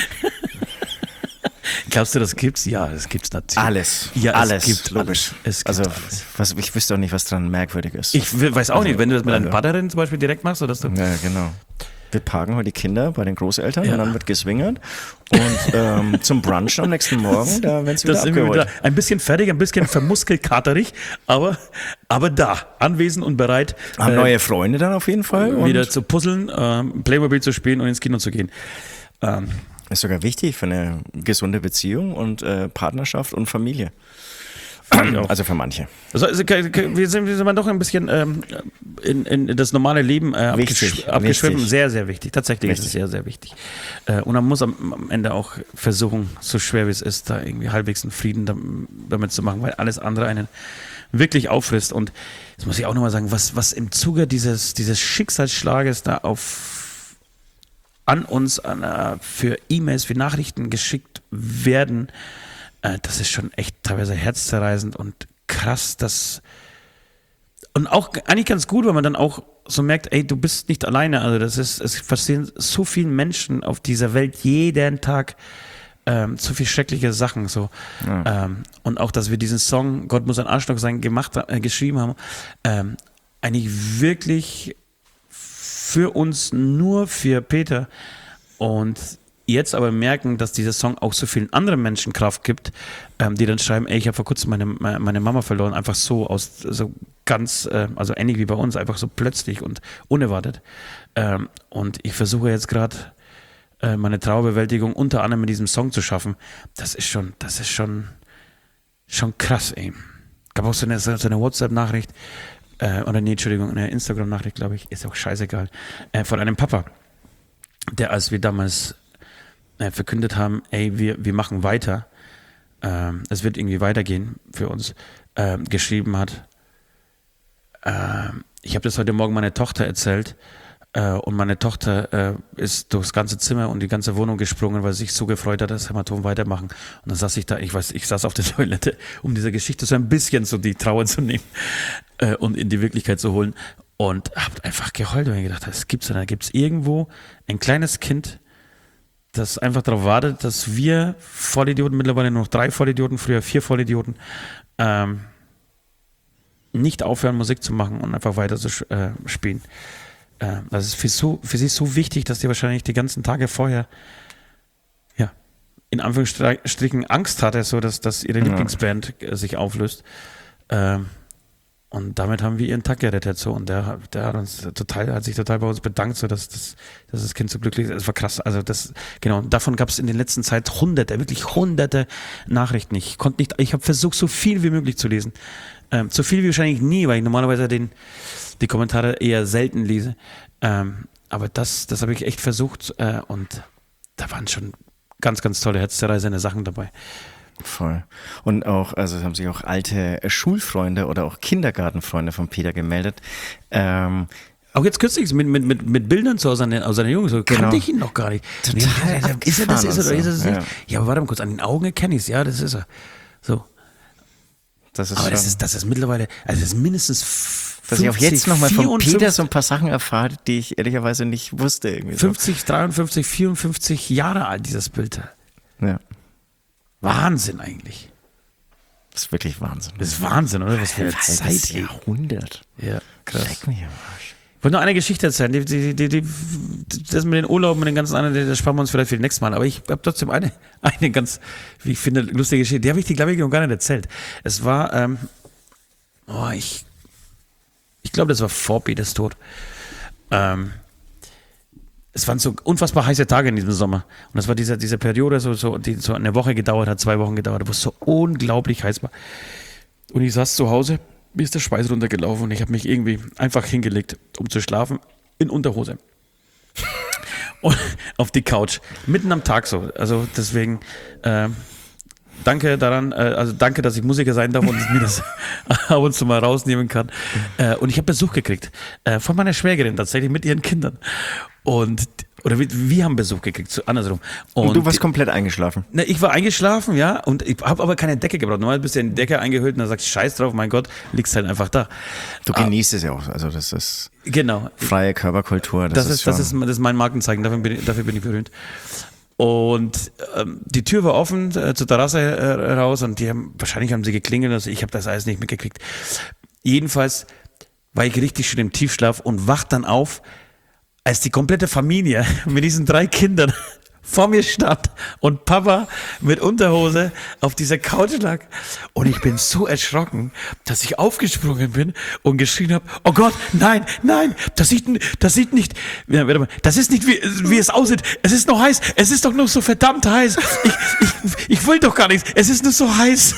Glaubst du, das gibt's? Ja, das gibt's natürlich. Alles. Ja, alles. Es gibt logisch. Alles. Es gibt also, alles. Was, ich wüsste auch nicht, was dran merkwürdig ist. Ich weiß auch also, nicht, wenn du das mit also, deinen Partnerin zum Beispiel direkt machst, oder dass du. Ja, genau. Wir parken heute die Kinder bei den Großeltern ja. und dann wird geswingert. Und ähm, zum Brunch am nächsten Morgen, da werden sie wieder abgeholt. Wieder ein bisschen fertig, ein bisschen vermuskelkaterig, aber, aber da, anwesend und bereit. Haben äh, neue Freunde dann auf jeden Fall. Wieder zu puzzeln, ähm, Playmobil zu spielen und ins Kino zu gehen. Ähm, ist sogar wichtig für eine gesunde Beziehung und äh, Partnerschaft und Familie. Also für manche. Also, also wir, sind, wir sind doch ein bisschen ähm, in, in das normale Leben äh, wichtig, abgeschwimmt. wichtig. Sehr, sehr wichtig. Tatsächlich wichtig. Ist es sehr, sehr wichtig. Äh, und man muss am, am Ende auch versuchen, so schwer wie es ist, da irgendwie halbwegs einen Frieden damit zu machen, weil alles andere einen wirklich auffrisst. Und jetzt muss ich auch nochmal sagen, was, was im Zuge dieses, dieses Schicksalsschlages da auf an uns an, uh, für E-Mails, für Nachrichten geschickt werden, uh, das ist schon echt teilweise herzzerreißend und krass, dass und auch eigentlich ganz gut, weil man dann auch so merkt, ey, du bist nicht alleine, also das ist, es passieren so vielen Menschen auf dieser Welt jeden Tag ähm, so viel schreckliche Sachen, so ja. ähm, und auch, dass wir diesen Song Gott muss ein Arschloch sein gemacht, äh, geschrieben haben, ähm, eigentlich wirklich für uns, nur für Peter und jetzt aber merken, dass dieser Song auch so vielen anderen Menschen Kraft gibt, ähm, die dann schreiben, ey, ich habe vor kurzem meine, meine Mama verloren, einfach so aus, so ganz, äh, also ähnlich wie bei uns, einfach so plötzlich und unerwartet. Ähm, und ich versuche jetzt gerade äh, meine Trauerbewältigung unter anderem mit diesem Song zu schaffen. Das ist schon, das ist schon, schon krass, ey. Gab auch so eine, so eine WhatsApp-Nachricht, Äh, oder nee, Entschuldigung, eine Instagram-Nachricht, glaube ich, ist auch scheißegal, äh, von einem Papa, der, als wir damals äh, verkündet haben, ey, wir, wir machen weiter, äh, es wird irgendwie weitergehen für uns, äh, geschrieben hat, äh, ich habe das heute Morgen meiner Tochter erzählt äh, und meine Tochter äh, ist durchs ganze Zimmer und die ganze Wohnung gesprungen, weil sie sich so gefreut hat, dass Hämatom weitermachen. Und dann saß ich da, ich weiß, ich saß auf der Toilette, um dieser Geschichte so ein bisschen so die Trauer zu nehmen äh, und in die Wirklichkeit zu holen. Und hab einfach geheult und mir gedacht, das gibt's denn, da gibt's irgendwo ein kleines Kind, das einfach darauf wartet, dass wir Vollidioten, mittlerweile nur noch drei Vollidioten, früher vier Vollidioten, ähm, nicht aufhören, Musik zu machen und einfach weiter zu äh, spielen. Äh, das ist für, so, für sie so wichtig, dass die wahrscheinlich die ganzen Tage vorher, ja, in Anführungsstrichen Angst hatte, so dass, dass ihre ja. Lieblingsband äh, sich auflöst. Ähm, Und damit haben wir ihren Tag gerettet, so. Und der, der hat uns total, hat sich total bei uns bedankt, so, dass das, dass das Kind so glücklich ist. Das war krass. Also das, genau. Davon gab es in der letzten Zeit hunderte, wirklich hunderte Nachrichten. Ich konnte nicht, ich habe versucht, so viel wie möglich zu lesen. Ähm, so viel wie wahrscheinlich nie, weil ich normalerweise den, die Kommentare eher selten lese. Ähm, aber das, das habe ich echt versucht, äh, und da waren schon ganz, ganz tolle herzzerreißende Sachen dabei. Voll. Und auch, also es haben sich auch alte Schulfreunde oder auch Kindergartenfreunde von Peter gemeldet. Ähm, Auch jetzt kürzlich mit, mit, mit, mit Bildern zu aus seiner, aus seiner Jugend, so Genau. kannte ich ihn noch gar nicht. Total Ja, ist er das, ist er, abgefahren ist er das und so. nicht? Ja, aber warte mal kurz, an den Augen erkenne ich es, ja, das ist er. So. das ist Aber schon, das ist, das ist mittlerweile, also das ist mindestens fünfzig, dass ich auch jetzt nochmal von vierundfünfzig, Peter so ein paar Sachen erfahre, die ich ehrlicherweise nicht wusste. Irgendwie so. fünfzig, dreiundfünfzig, vierundfünfzig Jahre alt, dieses Bild. Ja, Wahnsinn eigentlich. das ist wirklich Wahnsinn. Das ist Wahnsinn, oder? Was für eine Halbes Zeit. ey. Jahrhundert. Ja, krass. Leck mich am Arsch. Ich wollte noch eine Geschichte erzählen. Die, die, die, die, das mit den Urlauben und den ganzen anderen, das sparen wir uns vielleicht für das nächste Mal. Aber ich habe trotzdem eine, eine ganz, wie ich finde, lustige Geschichte. Die habe ich dir, glaube ich, noch gar nicht erzählt. Es war, ähm, oh, ich, ich glaube, das war vor Peters Tod. Ähm, es waren so unfassbar heiße Tage in diesem Sommer. Und das war diese, diese Periode, so, so, die so eine Woche gedauert hat, zwei Wochen gedauert, wo es so unglaublich heiß war. Und ich saß zu Hause, mir ist der Schweiß runtergelaufen und ich habe mich irgendwie einfach hingelegt, um zu schlafen, in Unterhose. Und auf die Couch. Mitten am Tag so. Also deswegen, äh, danke daran, äh, also danke, dass ich Musiker sein darf und mir das ab und zu mal rausnehmen kann. Äh, und ich habe Besuch gekriegt äh, von meiner Schwägerin tatsächlich mit ihren Kindern. Und oder wir, wir haben Besuch gekriegt, so andersrum. Und, Und du warst komplett eingeschlafen. Na, ich war eingeschlafen, ja, und ich habe aber keine Decke gebraucht. Normalerweise bist du in die Decke eingehüllt und dann sagst du, scheiß drauf, mein Gott, liegst halt einfach da. Du genießt es ja auch. Also das ist Genau. freie Körperkultur. Das, Das ist, das, ist, das ist mein Markenzeichen, dafür bin ich, dafür bin ich berühmt. Und ähm, die Tür war offen äh, zur Terrasse äh, raus und die haben, wahrscheinlich haben sie geklingelt, also ich habe das alles nicht mitgekriegt. Jedenfalls war ich richtig schön im Tiefschlaf und wach dann auf, als die komplette Familie mit diesen drei Kindern vor mir stand und Papa mit Unterhose auf dieser Couch lag. Und ich bin so erschrocken, dass ich aufgesprungen bin und geschrien habe, oh Gott, nein, nein, das sieht, das sieht nicht, ja, warte mal, das ist nicht, wie, wie es aussieht. Es ist noch heiß, es ist doch nur so verdammt heiß. Ich, ich, ich will doch gar nichts, es ist nur so heiß.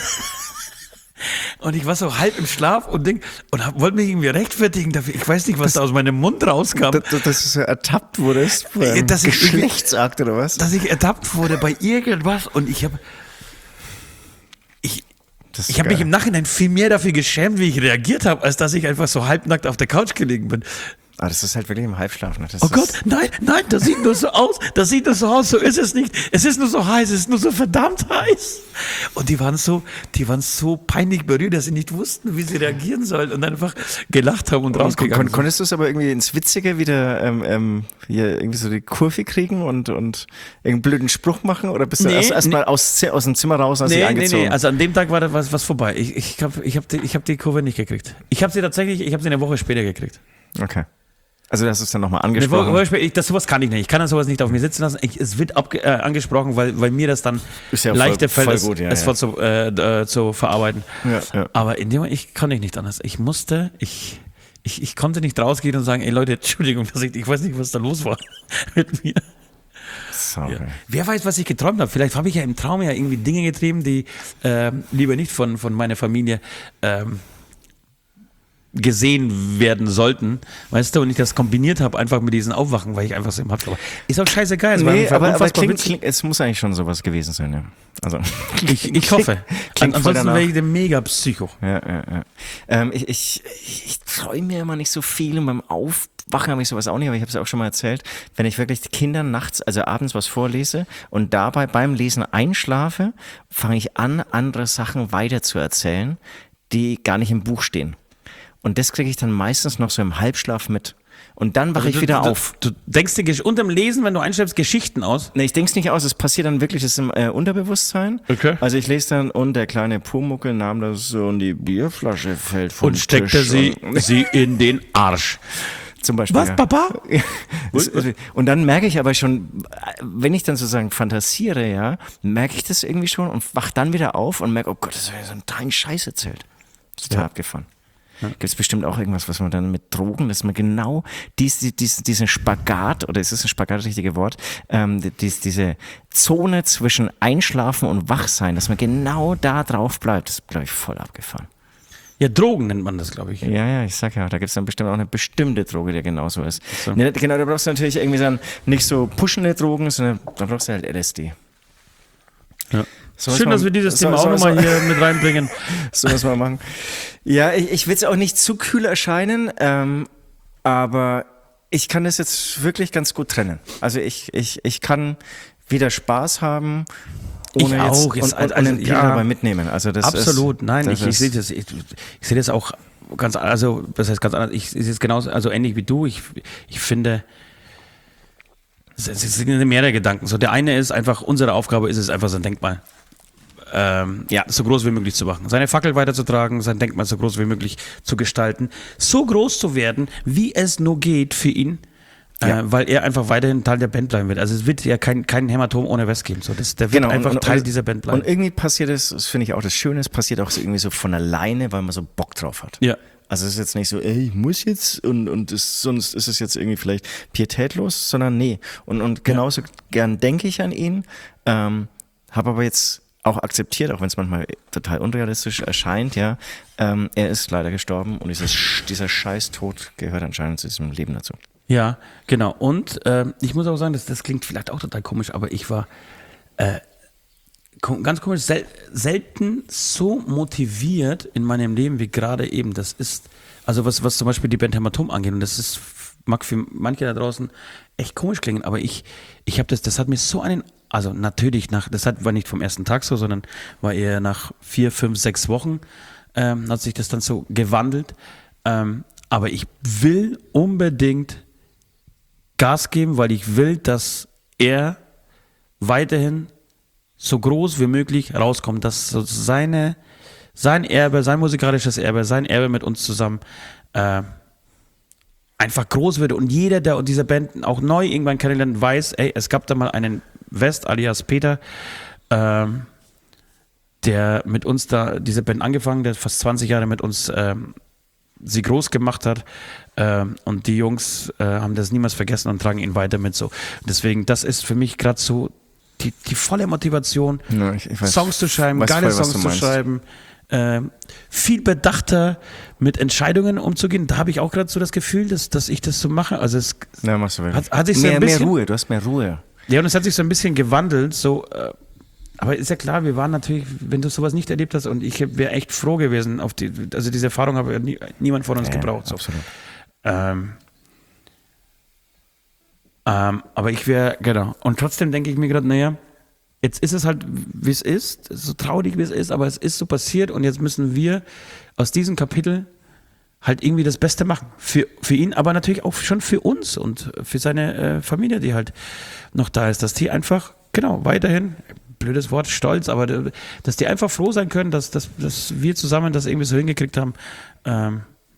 Und ich war so halb im Schlaf und denk, und hab, wollte mich irgendwie rechtfertigen dafür. Ich weiß nicht, was das, da aus meinem Mund rauskam. Dass, dass du so ertappt wurdest beim Dass ich Geschlechtsakt oder was? Dass ich ertappt wurde bei irgendwas und ich habe ich, Das ist ich habe mich geil. im Nachhinein viel mehr dafür geschämt, wie ich reagiert habe, als dass ich einfach so halbnackt auf der Couch gelegen bin. Ah, das ist halt wirklich im Halbschlaf. Ne? Das Oh ist, Gott, nein, nein, das sieht nur so aus, das sieht nur so aus, so ist es nicht. Es ist nur so heiß, es ist nur so verdammt heiß. Und die waren so, die waren so peinlich berührt, dass sie nicht wussten, wie sie reagieren sollen und einfach gelacht haben und Und rausgegangen kon sind. konntest du es aber irgendwie ins Witzige wieder ähm, ähm, hier irgendwie so die Kurve kriegen und, und irgendeinen blöden Spruch machen? Oder bist du Nee, erst, erst nee. mal aus, Zi- aus dem Zimmer raus, als sie Nee, nee, angezogen? nee, also an dem Tag war da was, was vorbei. Ich, ich habe ich hab die, ich hab die Kurve nicht gekriegt. Ich habe sie tatsächlich, ich habe sie eine Woche später gekriegt. Okay. Also das ist dann nochmal Eine angesprochen. Woche, Woche später, ich, das, sowas kann ich nicht. Ich kann das sowas nicht auf mir sitzen lassen. Ich, es wird abge, äh, angesprochen, weil, weil mir das dann Ist ja voll- leichter fällt, voll es, gut, ja, es ja. voll zu, äh, äh, zu verarbeiten. Ja, ja. Aber in dem Moment, ich kann ich nicht anders. Ich musste, ich, ich, ich konnte nicht rausgehen und sagen, ey Leute, Entschuldigung, dass ich, ich weiß nicht, was da los war mit mir. Sorry. Ja. Wer weiß, was ich geträumt habe. Vielleicht habe ich ja im Traum ja irgendwie Dinge getrieben, die ähm, lieber nicht von, von meiner Familie ähm, gesehen werden sollten, weißt du, und ich das kombiniert habe einfach mit diesen Aufwachen, weil ich einfach so im Hals war. Ist auch scheißegal. Es war Nee, einfach aber, aber unfassbar klingt, witzig. klingt, es muss eigentlich schon sowas gewesen sein, ja. Also, Ich, ich hoffe. klingt An, voll ansonsten danach. wäre ich der Mega-Psycho. Ja, ja, ja. Ähm, ich ich, ich, ich träume ja immer nicht so viel und beim Aufwachen habe ich sowas auch nicht, aber ich habe es ja auch schon mal erzählt, wenn ich wirklich Kindern nachts, also abends was vorlese und dabei beim Lesen einschlafe, fange ich an, andere Sachen weiter zu erzählen, die gar nicht im Buch stehen. Und das kriege ich dann meistens noch so im Halbschlaf mit. Und dann wache ich Du- wieder du, auf. Du, du denkst dir Gesch- unterm Lesen, wenn du einschreibst, Geschichten aus. Nee, ich denk's nicht aus, es passiert dann wirklich, das ist im äh, Unterbewusstsein. Okay. Also ich lese dann, und der kleine Pumuckel nahm das so und die Bierflasche fällt vom Und steckte Tisch sie, und, sie in den Arsch. zum Beispiel. Was, ja. Papa? Das- Und dann merke ich aber schon, wenn ich dann sozusagen fantasiere, ja, merke ich das irgendwie schon und wach dann wieder auf und merke, oh Gott, das ist ja so ein totalen Scheiß erzählt. Total Ja. abgefahren. Gibt es bestimmt auch irgendwas, was man dann mit Drogen, dass man genau dies, dies, diesen Spagat, oder ist das ein Spagat das richtige Wort, ähm, dies, diese Zone zwischen Einschlafen und Wachsein, dass man genau da drauf bleibt, das ist, glaube ich, voll abgefahren. Ja, Drogen nennt man das, glaube ich. Ja, ja, ich sag ja, da gibt es dann bestimmt auch eine bestimmte Droge, die genauso ist. So. Ne, genau, da brauchst du natürlich irgendwie dann nicht so pushende Drogen, sondern da brauchst du halt L S D. Ja. So Schön, man, dass wir dieses so, Thema so, auch so, nochmal hier mit reinbringen. So muss man machen. Ja, ich, ich will es auch nicht zu kühl erscheinen, ähm, aber ich kann das jetzt wirklich ganz gut trennen. Also ich, ich, ich kann wieder Spaß haben, ohne ich jetzt auch. und, Jetzt, und, also, und den Pegel ja, dabei mitnehmen. Also das absolut, ist, nein, das ich, ich ist- sehe das, ich, ich sehe das auch ganz, also das heißt ganz anders. Ich sehe es genauso, also ähnlich wie du. Ich, ich finde, es es sind mehrere Gedanken. So der eine ist einfach, unsere Aufgabe ist es einfach, sein Denkmal ähm, Ja. so groß wie möglich zu machen, seine Fackel weiterzutragen, sein Denkmal so groß wie möglich zu gestalten, so groß zu werden, wie es nur geht für ihn. Ja. Äh, weil er einfach weiterhin Teil der Band bleiben wird. Also es wird ja kein, kein Hämatom ohne West geben. So, das, der wird Genau, einfach und, und, Teil und, dieser Band bleiben. Und irgendwie passiert es, das finde ich auch das Schöne, es passiert auch so irgendwie so von alleine, weil man so Bock drauf hat. Ja. Also es ist jetzt nicht so, ey, ich muss jetzt und, und es, sonst ist es jetzt irgendwie vielleicht pietätlos, sondern nee. Und, und genauso gern denke ich an ihn, ähm, habe aber jetzt auch akzeptiert, auch wenn es manchmal total unrealistisch erscheint, ja, ähm, er ist leider gestorben und dieses, dieser Scheißtod gehört anscheinend zu diesem Leben dazu. Ja, genau. Und ähm, ich muss auch sagen, das, das klingt vielleicht auch total komisch, aber ich war äh, kom- ganz komisch, sel selten so motiviert in meinem Leben wie gerade eben. Das ist, also was, was zum Beispiel die Band Hämatom angeht, und das ist, mag für manche da draußen echt komisch klingen, aber ich, ich habe das, das hat mir so einen, also natürlich nach, das hat, war nicht vom ersten Tag so, sondern war eher nach vier, fünf, sechs Wochen ähm, hat sich das dann so gewandelt. Ähm, aber ich will unbedingt Gas geben, weil ich will, dass er weiterhin so groß wie möglich rauskommt, dass so seine, sein Erbe, sein musikalisches Erbe, sein Erbe mit uns zusammen äh, einfach groß wird und jeder, der diese Band auch neu irgendwann kennenlernt, weiß, ey, es gab da mal einen West alias Peter, ähm, der mit uns da diese Band angefangen, der fast zwanzig Jahre mit uns ähm, sie groß gemacht hat, ähm, und die Jungs äh, haben das niemals vergessen und tragen ihn weiter mit so. Deswegen, das ist für mich gerade so die, die volle Motivation, Ja, ich- ich weiß- Songs zu schreiben, weiß geile voll, was Songs du zu meinst. schreiben, ähm, viel bedachter mit Entscheidungen umzugehen. Da habe ich auch gerade so das Gefühl, dass, dass ich das so mache. Also es Ja, machst du wirklich. Hat- hat sich so mehr, ein bisschen- mehr Ruhe, du hast mehr Ruhe. ja, und es hat sich so ein bisschen gewandelt, so, äh, aber ist ja klar, wir waren natürlich, wenn du sowas nicht erlebt hast, und ich wäre echt froh gewesen, auf die, also diese Erfahrung habe ja nie, niemand von uns Ja, gebraucht. So. absolut. Ähm, ähm, aber ich wäre, genau, und trotzdem denke ich mir gerade, naja, jetzt ist es halt, wie es ist, so traurig, wie es ist, aber es ist so passiert und jetzt müssen wir aus diesem Kapitel halt irgendwie das Beste machen. Für, für ihn, aber natürlich auch schon für uns und für seine äh, Familie, die halt noch da ist, dass die einfach, genau, weiterhin, blödes Wort, stolz, aber äh, dass die einfach froh sein können, dass, dass, dass wir zusammen das irgendwie so hingekriegt haben ähm,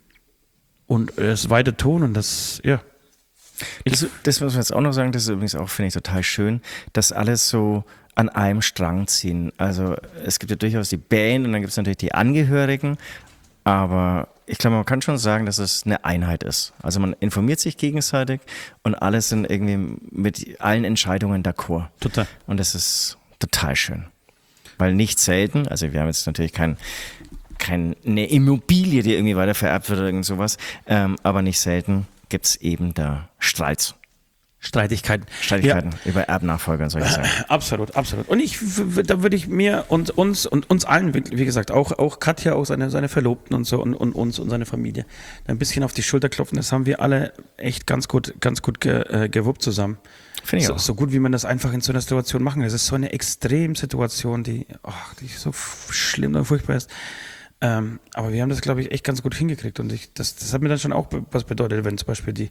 und es weiter tun und das, ja. Das, das muss man jetzt auch noch sagen, das ist übrigens auch, finde ich, total schön, dass alles so an einem Strang ziehen. Also es gibt ja durchaus die Band und dann gibt es natürlich die Angehörigen, aber ich glaube, man kann schon sagen, dass es eine Einheit ist. Also man informiert sich gegenseitig und alle sind irgendwie mit allen Entscheidungen d'accord. Total. Und das ist total schön. Weil nicht selten, also wir haben jetzt natürlich kein, keine Immobilie, die irgendwie weiter vererbt wird oder irgend sowas, ähm, aber nicht selten gibt es eben da Streits. Streitigkeiten. Streitigkeiten über Erbnachfolger und solche Sachen. Absolut, absolut. Und ich, w- w- da würde ich mir und uns und uns allen, wie wie gesagt, auch, auch Katja, auch seine, seine Verlobten und so und, und uns und seine Familie ein bisschen auf die Schulter klopfen. Das haben wir alle echt ganz gut, ganz gut ge, äh, gewuppt zusammen. Finde ich so, auch. so gut, wie man das einfach in so einer Situation machen kann. Es ist so eine Extremsituation, die, ach, die so f- schlimm und furchtbar ist. Ähm, aber wir haben das, glaube ich, echt ganz gut hingekriegt. Und ich, das, das hat mir dann schon auch be- was bedeutet, wenn zum Beispiel die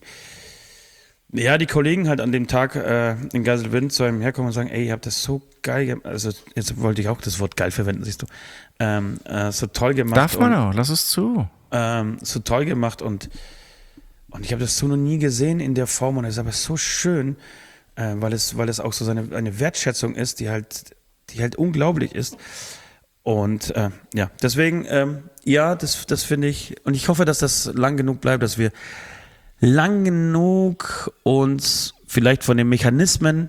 Ja, die Kollegen halt an dem Tag äh, in Geiselwind zu einem herkommen und sagen, ey, ihr habt das so geil gemacht, also jetzt wollte ich auch das Wort geil verwenden, siehst du, ähm, äh, so toll gemacht. Darf man und, auch, lass es zu. ähm, so toll gemacht und, und ich habe das so noch nie gesehen in der Form und es ist aber so schön, äh, weil, es, weil es auch so seine, eine Wertschätzung ist, die halt, die halt unglaublich ist. Und äh, ja, deswegen, ähm, ja, das, das finde ich, und ich hoffe, dass das lang genug bleibt, dass wir lang genug uns vielleicht von den Mechanismen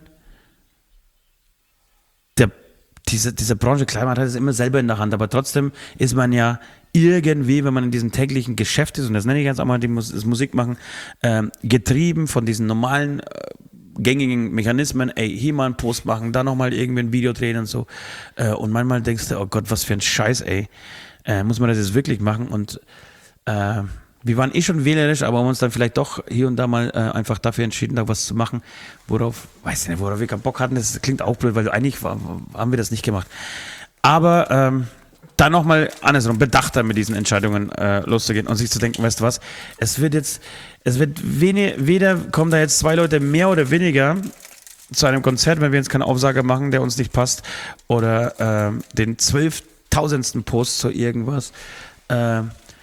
der, diese, dieser Branche, klar, man hat es immer selber in der Hand, aber trotzdem ist man ja irgendwie, wenn man in diesem täglichen Geschäft ist, und das nenne ich jetzt auch mal die Mus das Musik machen, ähm, getrieben von diesen normalen äh, gängigen Mechanismen, ey, hier mal einen Post machen, da nochmal irgendwie ein Video drehen und so. Äh, und manchmal denkst du, oh Gott, was für ein Scheiß, ey. Äh, muss man das jetzt wirklich machen? Und äh, wir waren eh schon wählerisch, aber haben uns dann vielleicht doch hier und da mal äh, einfach dafür entschieden, da was zu machen, worauf, weiß ich nicht, worauf wir keinen Bock hatten. Das klingt auch blöd, weil eigentlich war, haben wir das nicht gemacht. Aber ähm, dann nochmal andersrum, bedachter mit diesen Entscheidungen äh, loszugehen und sich zu denken, weißt du was, es wird jetzt, es wird wenig, weder kommen da jetzt zwei Leute mehr oder weniger zu einem Konzert, wenn wir jetzt keinen Aufsager machen, der uns nicht passt, oder äh, den zwölftausendsten Post zu irgendwas. Äh,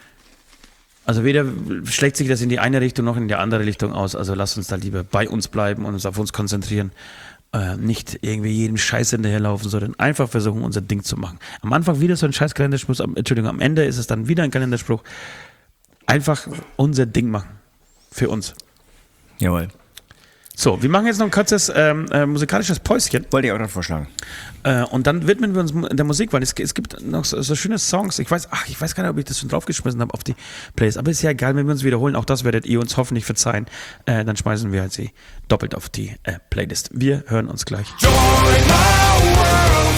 also weder schlägt sich das in die eine Richtung noch in die andere Richtung aus, also lasst uns da lieber bei uns bleiben und uns auf uns konzentrieren. Äh, nicht irgendwie jedem Scheiß hinterherlaufen, sondern einfach versuchen, unser Ding zu machen. Am Anfang wieder so ein scheiß Kalenderspruch, am, Entschuldigung, am Ende ist es dann wieder ein Kalenderspruch. Einfach unser Ding machen. Für uns. Jawohl. So, wir machen jetzt noch ein kurzes ähm, äh, musikalisches Päuschen. Wollte ich auch noch vorschlagen. Äh, und dann widmen wir uns der Musik, weil es, es gibt noch so, so schöne Songs. Ich weiß, ach, ich weiß gar nicht, ob ich das schon draufgeschmissen habe auf die Playlist. Aber ist ja egal, wenn wir uns wiederholen. Auch das werdet ihr uns hoffentlich verzeihen. Äh, dann schmeißen wir halt sie doppelt auf die äh, Playlist. Wir hören uns gleich. Join my world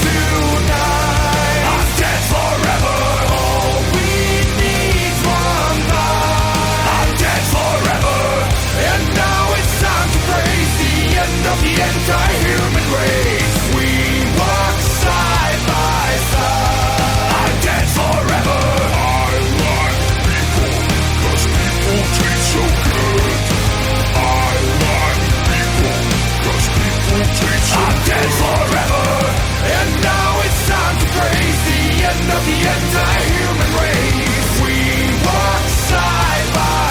tonight. I'm dead forever. All we need one night. I'm dead forever. And now it's time to praise the end of the anti-human race. We walk side by side. I'm dead forever. I like people because people taste so good. I like people because people taste so good. I'm dead forever. And now it's time to praise the end of the anti-human race. We walk side by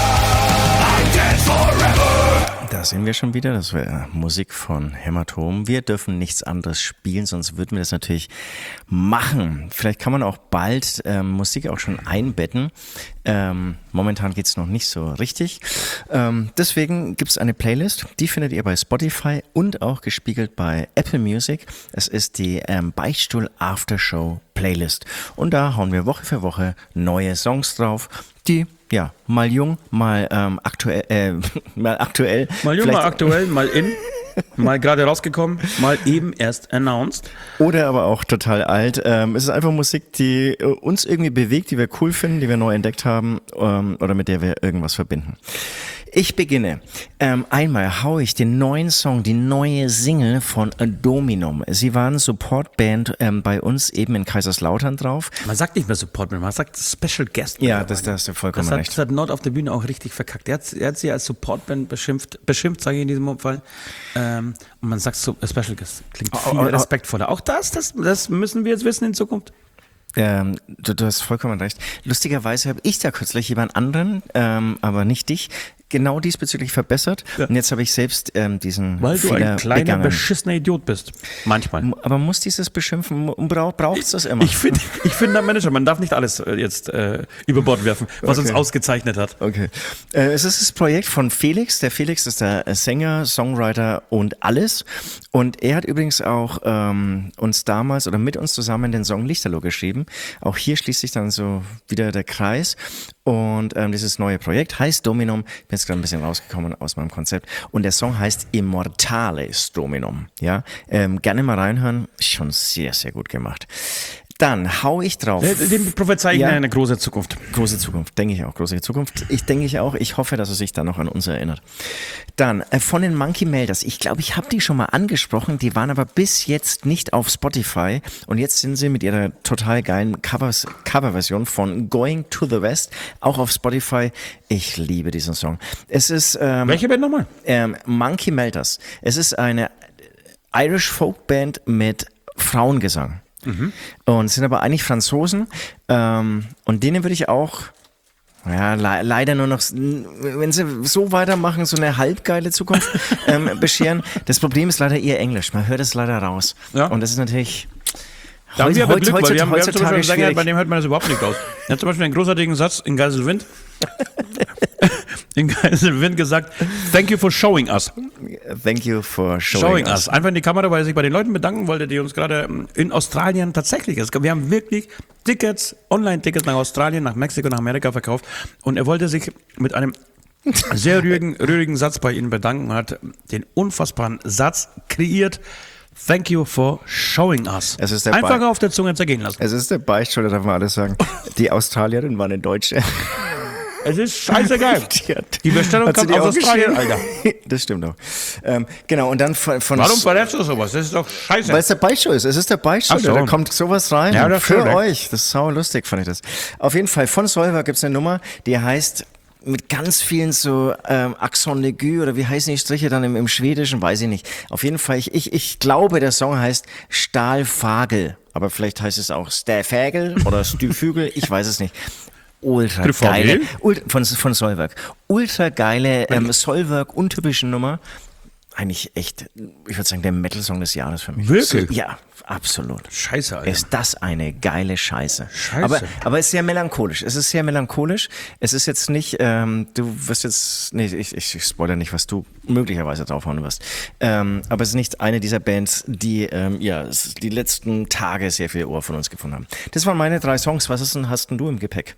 side. I'm dead forever. Da sind wir schon wieder, das wäre Musik von Hämatom. Wir dürfen nichts anderes spielen, sonst würden wir das natürlich machen. Vielleicht kann man auch bald ähm, Musik auch schon einbetten. Ähm, momentan geht's noch nicht so richtig. Ähm, deswegen gibt's eine Playlist, die findet ihr bei Spotify und auch gespiegelt bei Apple Music. Es ist die ähm, Beichtstuhl Aftershow Playlist. Und da hauen wir Woche für Woche neue Songs drauf, die ja, mal jung, mal ähm, aktuell, äh, mal aktuell. Mal jung, mal aktuell, mal in, mal gerade rausgekommen, mal eben erst announced. Oder aber auch total alt. Ähm, es ist einfach Musik, die uns irgendwie bewegt, die wir cool finden, die wir neu entdeckt haben ähm, oder mit der wir irgendwas verbinden. Ich beginne. Ähm, einmal haue ich den neuen Song, die neue Single von Dominum. Sie waren Supportband ähm, bei uns eben in Kaiserslautern drauf. Man sagt nicht mehr Supportband, man sagt Special Guest. Ja, das, das hast du vollkommen das hat, recht. Das hat Nord auf der Bühne auch richtig verkackt. Er hat, er hat sie als Supportband beschimpft, beschimpft, sage ich in diesem Fall. Ähm, und man sagt so, Special Guest. Klingt viel oh, oh, respektvoller. Auch das, das, das müssen wir jetzt wissen in Zukunft. Ähm, du, du hast vollkommen recht. Lustigerweise habe ich da kürzlich jemand anderen, ähm, aber nicht dich, genau diesbezüglich verbessert. Ja. Und jetzt habe ich selbst ähm, diesen Weil du Fehler ein kleiner, begangen. beschissener Idiot bist. Manchmal. Aber muss dieses Beschimpfen, braucht es das immer? Ich finde, ich find, der Manager, man darf nicht alles äh, jetzt äh, über Bord werfen, was okay. uns ausgezeichnet hat. Okay. Äh, es ist das Projekt von Felix. Der Felix ist der Sänger, Songwriter und alles. Und er hat übrigens auch ähm, uns damals oder mit uns zusammen den Song Lichterloh geschrieben. Auch hier schließt sich dann so wieder der Kreis. Und ähm, dieses neue Projekt heißt Dominum. Ich bin jetzt gerade ein bisschen rausgekommen aus meinem Konzept. Und der Song heißt Immortales Dominum. Ja, ähm, gerne mal reinhören. Schon sehr, sehr gut gemacht. Dann hau ich drauf. Dem prophezei ich ja. eine große Zukunft. Große Zukunft, denke ich auch. Große Zukunft. Ich denke ich auch. Ich hoffe, dass er sich dann noch an uns erinnert. Dann äh, von den Monkey Melders. Ich glaube, ich habe die schon mal angesprochen. Die waren aber bis jetzt nicht auf Spotify. Und jetzt sind sie mit ihrer total geilen Covers, Coverversion von Going to the West auch auf Spotify. Ich liebe diesen Song. Es ist ähm, welche Band nochmal? Ähm, Monkey Melders. Es ist eine Irish Folk Band mit Frauengesang. Mhm. Und sind aber eigentlich Franzosen. Ähm, und denen würde ich auch, ja, le- leider nur noch, wenn sie so weitermachen, so eine halbgeile Zukunft ähm, bescheren. Das Problem ist leider ihr Englisch. Man hört es leider raus. Ja. Und das ist natürlich. Da haben wir aber Glück, weil wir haben, wir haben zum Beispiel einen Sänger, schwierig. bei dem hört man das überhaupt nicht raus. Er hat zum Beispiel einen großartigen Satz in Geiselwind. in Geiselwind gesagt, thank you for showing us. Thank you for showing, showing us. us. Einfach in die Kamera, weil er sich bei den Leuten bedanken wollte, die uns gerade in Australien tatsächlich, wir haben wirklich Tickets, Online-Tickets nach Australien, nach Mexiko, nach Amerika verkauft und er wollte sich mit einem sehr rührigen, rührigen Satz bei Ihnen bedanken und hat den unfassbaren Satz kreiert. Thank you for showing us. Es ist der Einfach Be- auf der Zunge zergehen lassen. Es ist der Beichtstuhl, darf man alles sagen. Die Australierin war eine Deutsche. Es ist scheißegal. Die, hat, Die Bestellung kommt aus Australien, Alter. Das stimmt auch. Ähm, genau, und dann von... von Warum verrätst du sowas? Das ist doch scheiße. Weil es der Beichtstuhl ist. Es ist der Beichtstuhl. Ach so. Da kommt sowas rein. Ja, das für stimmt, euch. Das ist sau lustig, fand ich das. Auf jeden Fall, von Solver gibt es eine Nummer, die heißt... mit ganz vielen so ähm, Accent aigu oder wie heißen die Striche dann im, im Schwedischen, weiß ich nicht. Auf jeden Fall, ich, ich, ich glaube, der Song heißt Stahlfagel, aber vielleicht heißt es auch Stäfägel oder Stüfügel, ich weiß es nicht. Ultra geile, ult, von, von Solwerk, ultra geile ähm, Solwerk untypische Nummer. Eigentlich echt, ich würde sagen, der Metal-Song des Jahres für mich. Wirklich? Ja, absolut. Scheiße, Alter. Ist das eine geile Scheiße. Scheiße. Aber, aber es ist sehr melancholisch. Es ist sehr melancholisch. Es ist jetzt nicht, ähm, du wirst jetzt, nee, ich, ich, ich spoilere nicht, was du möglicherweise draufhauen wirst. Ähm, aber es ist nicht eine dieser Bands, die, ähm, ja, die letzten Tage sehr viel Ohr von uns gefunden haben. Das waren meine drei Songs. Was ist denn, hast denn du im Gepäck?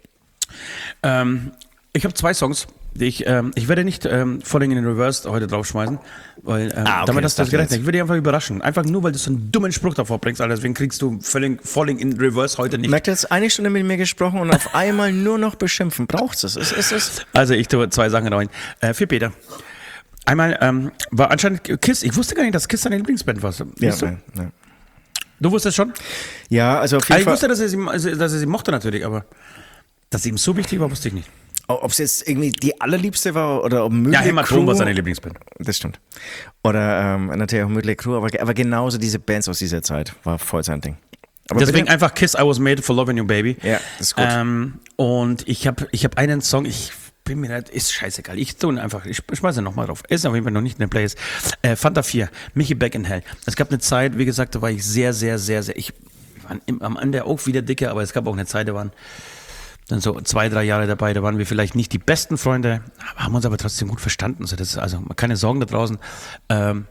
Ähm, ich habe zwei Songs. Die ich, ähm, ich werde nicht ähm, Falling in Reverse heute draufschmeißen, weil ähm, ah, okay, damit hast du das gerechnet. jetzt. Ich würde dich einfach überraschen. Einfach nur, weil du so einen dummen Spruch davor bringst, Alter. Deswegen kriegst du Falling, Falling in Reverse heute nicht. Merkt ihr jetzt eine Stunde mit mir gesprochen und auf einmal nur noch beschimpfen? Braucht's es? Ist, ist es? Also ich tue zwei Sachen rein. Äh, für Peter. Einmal ähm, war anscheinend Kiss. Ich wusste gar nicht, dass Kiss deine Lieblingsband war. Ja, du? nein, nein. Du wusstest schon? Ja, also auf jeden Also ich Fall. wusste, dass er, sie, also, dass er sie mochte natürlich, aber dass sie ihm so wichtig war, wusste ich nicht. Ob es jetzt irgendwie die allerliebste war oder ob Mötley Ja, Hämatom Crüe war seine Lieblingsband. Das stimmt. Oder ähm, natürlich auch Mötley Crüe, aber, aber genauso diese Bands aus dieser Zeit war voll sein Ding. Aber Deswegen bitte? einfach Kiss, I Was Made for Loving You Baby. Ja, das ist gut. Ähm, und ich habe ich hab einen Song, ich bin mir nicht, ist scheißegal. Ich tue ihn einfach, ich schmeiße ihn nochmal drauf. Ist auf jeden Fall noch nicht in der Playlist. Äh, Fanta vier, Michi Back in Hell. Es gab eine Zeit, wie gesagt, da war ich sehr, sehr, sehr, sehr, ich war am Ende auch wieder dicker, aber es gab auch eine Zeit, da waren dann so zwei, drei Jahre dabei, da waren wir vielleicht nicht die besten Freunde, haben uns aber trotzdem gut verstanden. Also, das ist also keine Sorgen da draußen. Ähm,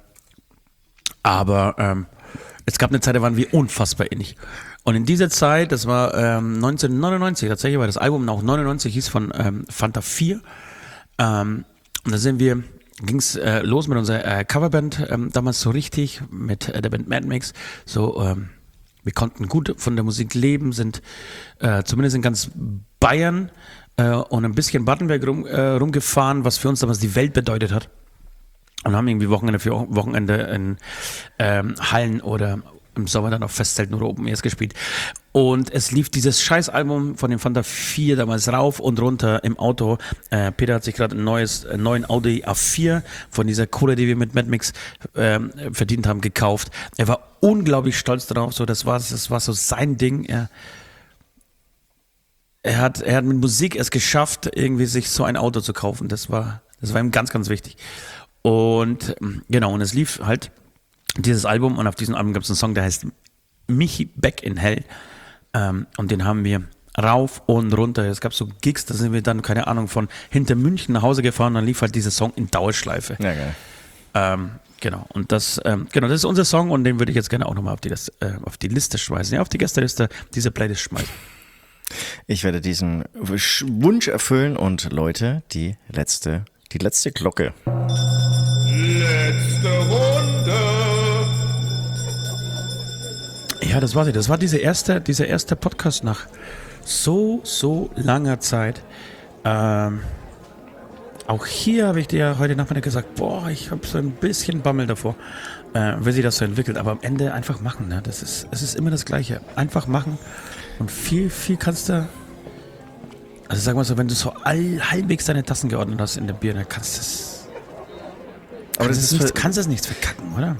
aber ähm, es gab eine Zeit, da waren wir unfassbar ähnlich. Und in dieser Zeit, das war ähm, neunzehnhundertneunundneunzig, tatsächlich war das Album auch neunundneunzig, hieß von ähm, Fanta vier. Ähm, und da sind wir, ging es äh, los mit unserer äh, Coverband, ähm, damals so richtig, mit äh, der Band Mad Mix, so ähm, wir konnten gut von der Musik leben, sind äh, zumindest in ganz Bayern äh, und ein bisschen Baden-Württemberg rum, äh, rumgefahren, was für uns damals die Welt bedeutet hat. Und haben irgendwie Wochenende für Wochenende in ähm, Hallen oder im Sommer dann auf Festzelten oder Open Airs gespielt. Und es lief dieses Scheißalbum von dem Fanta vier damals rauf und runter im Auto. Äh, Peter hat sich gerade ein neues, einen neuen Audi A vier von dieser Kohle, die wir mit Mad Mix ähm, verdient haben, gekauft. Er war unglaublich stolz darauf. So, das war, das war so sein Ding. Er, er hat, er hat mit Musik es geschafft, irgendwie sich so ein Auto zu kaufen. Das war, das war ihm ganz, ganz wichtig. Und genau, und es lief halt dieses Album, und auf diesem Album gab es einen Song, der heißt Michi Back in Hell, ähm, und den haben wir rauf und runter. Es gab so Gigs, da sind wir dann, keine Ahnung, von hinter München nach Hause gefahren, dann lief halt dieser Song in Dauerschleife. Ja, geil. Ähm, genau, und das, ähm, genau, das ist unser Song, und den würde ich jetzt gerne auch nochmal auf die, das, äh, auf die Liste schmeißen, ja, auf die Gästeliste dieser Playlist schmeißen. Ich werde diesen Wunsch erfüllen und Leute, die letzte, die letzte Glocke. Letzte Runde. Ja, das war sie. Das war diese erste, dieser erste Podcast nach so, so langer Zeit. Ähm, auch hier habe ich dir heute Nachmittag gesagt, boah, ich habe so ein bisschen Bammel davor, äh, wie sich das so entwickelt. Aber am Ende einfach machen. Ne? Das ist, es ist immer das Gleiche. Einfach machen. Und viel, viel kannst du. Also sag mal so, wenn du so all, halbwegs deine Tassen geordnet hast in der Bier, dann kannst du es. Aber das ist nichts, kannst du es nichts verkacken, oder?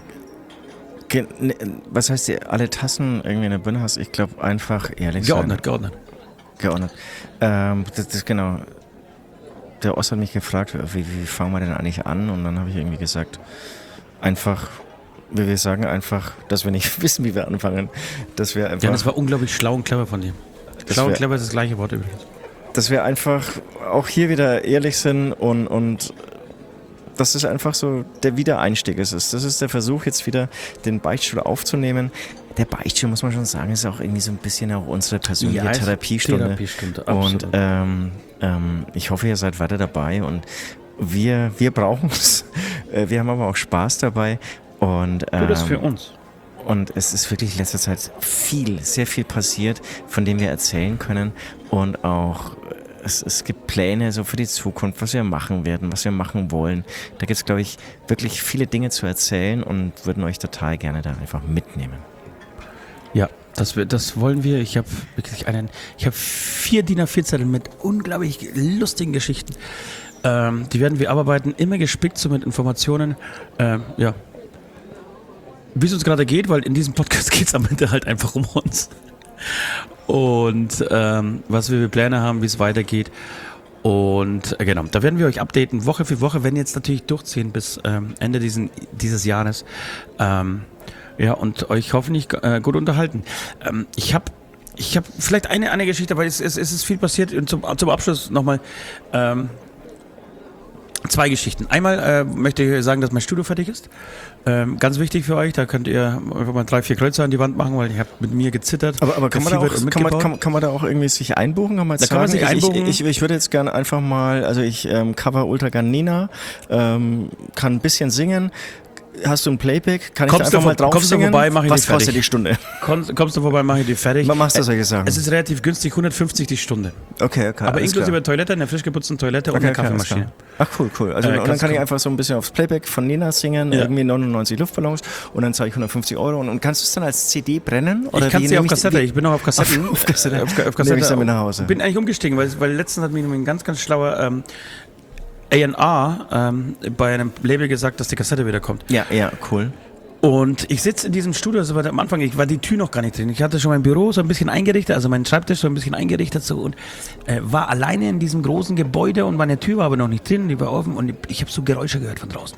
Was heißt, ihr alle Tassen irgendwie in der Birne hast? Ich glaube einfach ehrlich geordnet, sein. Geordnet, geordnet. Ähm, das, das genau. Der Ost hat mich gefragt, wie, wie fangen wir denn eigentlich an? Und dann habe ich irgendwie gesagt, einfach, wie wir sagen, einfach, dass wir nicht wissen, wie wir anfangen. Dass wir einfach. Ja, das war unglaublich schlau und clever von dir. Schlau und clever ist das gleiche Wort übrigens. Dass wir einfach auch hier wieder ehrlich sind und, und dass es einfach so der Wiedereinstieg ist. Das ist der Versuch, jetzt wieder den Beichtstuhl aufzunehmen. Der Beichtstuhl, muss man schon sagen, ist auch irgendwie so ein bisschen auch unsere persönliche ja, Therapiestunde. Therapiestunde, und ähm, ähm, ich hoffe, ihr seid weiter dabei und wir, wir brauchen es. Wir haben aber auch Spaß dabei. Und, ähm, Gut, das für uns. Und es ist wirklich in letzter Zeit viel, sehr viel passiert, von dem wir erzählen können. Und auch es, es gibt Pläne so für die Zukunft, was wir machen werden, was wir machen wollen. Da gibt es, glaube ich, wirklich viele Dinge zu erzählen und würden euch total gerne da einfach mitnehmen. Ja, das, das wollen wir. Ich habe wirklich einen, ich habe vier D I N A vier Zettel mit unglaublich lustigen Geschichten. Ähm, die werden wir abarbeiten, immer gespickt so mit Informationen. Ähm, ja. Wie es uns gerade geht, weil in diesem Podcast geht es am Ende halt einfach um uns. Und ähm, was wir für Pläne haben, wie es weitergeht. Und äh, genau, da werden wir euch updaten, Woche für Woche, wenn jetzt natürlich durchziehen bis ähm, Ende diesen, dieses Jahres. Ähm, ja, und euch hoffentlich äh, gut unterhalten. Ähm, ich habe ich hab vielleicht eine, eine Geschichte, weil es, es, es ist viel passiert. Und zum, zum Abschluss nochmal ähm, zwei Geschichten. Einmal äh, möchte ich sagen, dass mein Studio fertig ist. Ähm, ganz wichtig für euch, da könnt ihr einfach mal drei, vier Kreuze an die Wand machen, weil ich habe mit mir gezittert. Aber, aber kann, man da auch, kann, man, kann, kann man da auch irgendwie sich einbuchen? Kann man da sagen? kann man sich einbuchen. Ich, ich, ich würde jetzt gerne einfach mal, also ich ähm, cover ultra gern Nina, ähm, kann ein bisschen singen. Hast du ein Playback? Kann kommst ich da einfach du, mal drauf kommst singen? Du vorbei, mach ich Was die fertig. kostet die Stunde? Kommst, kommst du vorbei, mache ich die fertig. Was machst du solche Sachen? Es ist relativ günstig, hundertfünfzig die Stunde. Okay, okay. Aber inklusive klar. Toilette, eine frisch geputzten Toilette okay, und eine okay, Kaffeemaschine. Ach cool, cool. Also Äh, und dann kann cool. ich einfach so ein bisschen aufs Playback von Nina singen, Ja. irgendwie neunundneunzig Luftballons und dann zahle ich hundertfünfzig Euro. Und, und kannst du es dann als C D brennen? Oder Ich kann wie sie auf nehme Kassette, wie- ich bin noch auf Kassetten. Auf- auf Kassette. Auf, auf Nehme Kassette. ich sie mit nach Hause. Bin eigentlich umgestiegen, weil, weil letztens hat mir ein ganz, ganz schlauer ähm, A und R ähm, bei einem Label gesagt, dass die Kassette wieder kommt. Ja, ja, cool. Und ich sitze in diesem Studio, also am Anfang, ich war die Tür noch gar nicht drin. Ich hatte schon mein Büro so ein bisschen eingerichtet, also meinen Schreibtisch so ein bisschen eingerichtet so und äh, war alleine in diesem großen Gebäude und meine Tür war aber noch nicht drin, die war offen und ich, ich habe so Geräusche gehört von draußen.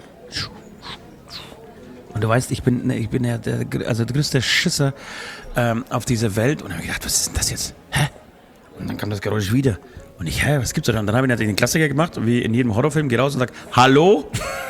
Und du weißt, ich bin, ich bin ja der, also der größte Schisser ähm, auf dieser Welt und habe gedacht, was ist denn das jetzt? Hä? Und dann kam das Geräusch wieder. Und ich, hä, was gibt's da? Und dann habe ich natürlich den Klassiker gemacht, wie in jedem Horrorfilm, geh raus und sag, hallo?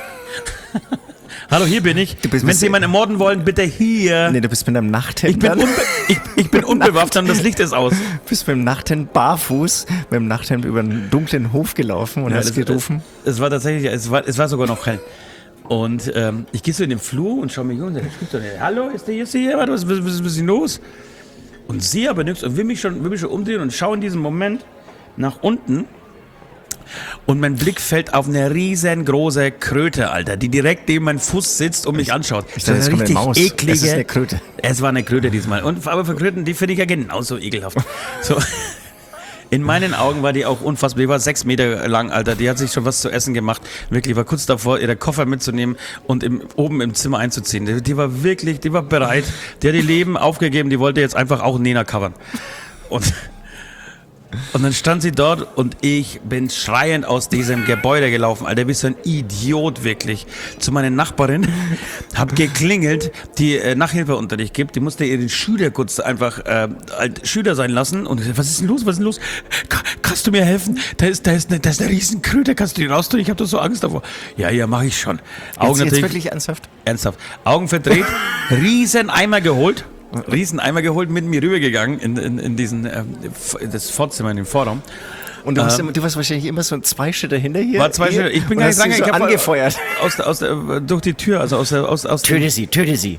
Hallo, hier bin ich. bist- Wenn Sie jemanden ermorden wollen, bitte hier. Nee, du bist mit einem Nachthemd. Ich bin, dann- unbe ich, ich bin unbewaffnet und das Licht ist aus. bist mit dem Nachthemd barfuß, mit dem Nachthemd über einen dunklen Hof gelaufen und hast gerufen. Es, es war tatsächlich, es war, es war sogar noch hell. Und ähm, ich gehe so in den Flur und schaue mich um und sage, hallo, ist der ist hier? Was, was, was, was ist denn los? Und sehe aber nichts und will mich schon, will mich schon umdrehen und schaue in diesem Moment nach unten. Und mein Blick fällt auf eine riesengroße Kröte, Alter, die direkt neben meinem Fuß sitzt und mich anschaut. Ich dachte, Das es kommt eine Maus. eklige. Es ist eine Kröte. Es war eine Kröte diesmal. Und aber für Kröten, die finde ich ja genauso ekelhaft. So. In meinen Augen war die auch unfassbar. Die war sechs Meter lang, Alter. Die hat sich schon was zu essen gemacht. Wirklich, war kurz davor, ihre Koffer mitzunehmen und im, oben im Zimmer einzuziehen. Die, die war wirklich, die war bereit. Die hat ihr Leben aufgegeben. Die wollte jetzt einfach auch Nena covern. Und Und dann stand sie dort und ich bin schreiend aus diesem Gebäude gelaufen. Alter, wie so ein Idiot wirklich. Zu meiner Nachbarin, hab geklingelt, die äh, Nachhilfeunterricht gibt. Die musste ihren Schüler kurz einfach äh, halt Schüler sein lassen. Und ich so, was ist denn los, was ist denn los? Ka- kannst du mir helfen? Da ist, da ist, eine, da ist eine Riesenkröte, kannst du die raustun? Ich habe doch so Angst davor. Ja, ja, mache ich schon. Augen Jetzt, jetzt natürlich- wirklich ernsthaft? Ernsthaft. Augen verdreht, riesen Eimer geholt, riesen Eimer geholt, mit mir rübergegangen in, in, in diesen, äh, das Vorzimmer, in den Vorraum. Und du, hast, Ähm, immer- du warst wahrscheinlich immer so zwei Schritte hinter hier. War zwei hier, Schritte. Ich bin und gar nicht hast sie rangegangen. so Ich hab angefeuert. Aus, der- aus, der- durch die Tür, also aus der, aus, aus dem, Töte sie, töte sie.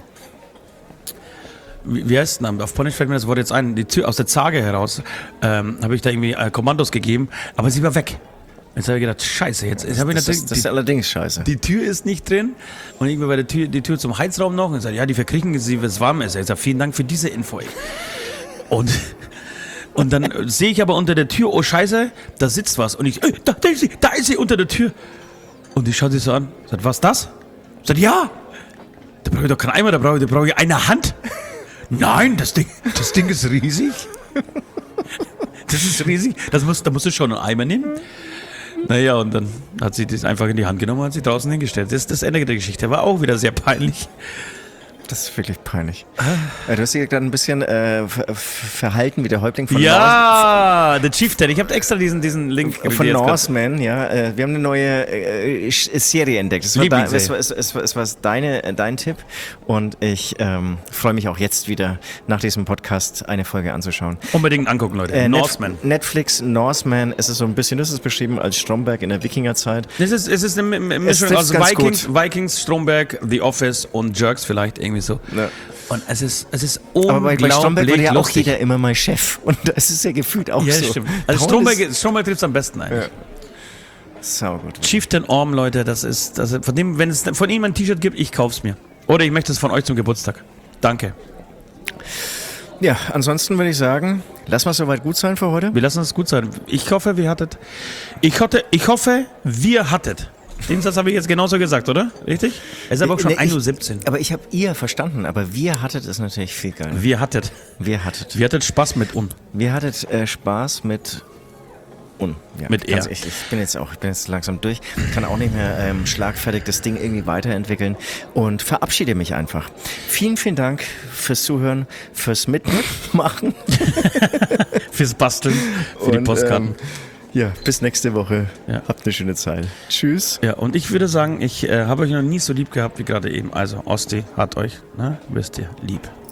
wie, wie heißt denn, auf Polnisch fällt mir das Wort jetzt ein, die Tür, aus der Zage heraus, ähm, habe ich da irgendwie äh, Kommandos gegeben, aber sie war weg. Jetzt habe ich gedacht, scheiße, jetzt, jetzt habe ich Das, natürlich, ist, das ist die, allerdings scheiße. die Tür ist nicht drin und ich bin bei der Tür, die Tür zum Heizraum noch und ich sage, ja, die verkriechen sie, wenn es warm ist. Ich sage, vielen Dank für diese Info. Und, und dann äh, sehe ich aber unter der Tür, oh scheiße, da sitzt was. Und ich, äh, da, da ist sie, da ist sie unter der Tür. Und die schaut sich so an, sagt, was das? Ich sage, ja, da brauche ich doch keinen Eimer, da brauche ich, da brauche ich eine Hand. Nein, das Ding, das Ding ist riesig. Das ist riesig, das muss, da musst du schon einen Eimer nehmen. Naja, und dann hat sie das einfach in die Hand genommen und hat sie draußen hingestellt. Das ist das Ende der Geschichte. War auch wieder sehr peinlich. Das ist wirklich peinlich. Ah. Du hast dich gerade ein bisschen äh, ver verhalten wie der Häuptling von Ja, The Chieftain. Ich habe extra diesen, diesen Link von Norseman, ja. Äh, wir haben eine neue äh, Serie entdeckt. Es war, da, es, war, es, es, es war deine, dein Tipp und ich ähm, freue mich auch jetzt wieder nach diesem Podcast eine Folge anzuschauen. Unbedingt angucken, Leute. Äh, Norseman. Netflix, Norseman. Es ist so ein bisschen, das ist beschrieben als Stromberg in der Wikingerzeit. Es ist, es ist eine Mischung aus Vikings, Vikings, Stromberg, The Office und Jerks vielleicht irgendwie so. Ja. Und es ist, es ist unglaublich Aber bei, bei Stromberg wurde ja lustig. auch jeder immer mal Chef. Und das ist ja gefühlt auch ja, so. Stimmt. Also Stromberg, Stromberg trifft es am besten eigentlich. Ja. Sau gut. Chieftain Orm, Leute, das ist, das ist von dem, wenn es von ihm ein T-Shirt gibt, ich kauf's mir. Oder ich möchte es von euch zum Geburtstag. Danke. Ja, ansonsten würde ich sagen, lassen wir es soweit gut sein für heute. Wir lassen es gut sein. Ich hoffe, wir hattet. Ich hoffe, ich hoffe, wir hattet. Den Satz habe ich jetzt genauso gesagt, oder? Richtig? Es ist aber auch schon nee, ein Uhr siebzehn. Aber ich habe ihr verstanden, aber wir hattet es natürlich viel geiler. Wir hattet. Wir hattet. Wir hattet Spaß mit un. Wir hattet äh, Spaß mit un. Ja, mit er. Ich, ich bin jetzt auch, ich bin jetzt langsam durch, kann auch nicht mehr ähm, schlagfertig das Ding irgendwie weiterentwickeln und verabschiede mich einfach. Vielen, vielen Dank fürs Zuhören, fürs Mitmachen. Fürs Basteln, für und, die Postkarten. Ähm, Ja, bis nächste Woche. Ja. Habt eine schöne Zeit. Tschüss. Ja, und ich würde sagen, ich äh, habe euch noch nie so lieb gehabt wie gerade eben. Also, Osti hat euch, ne, wisst ihr, lieb.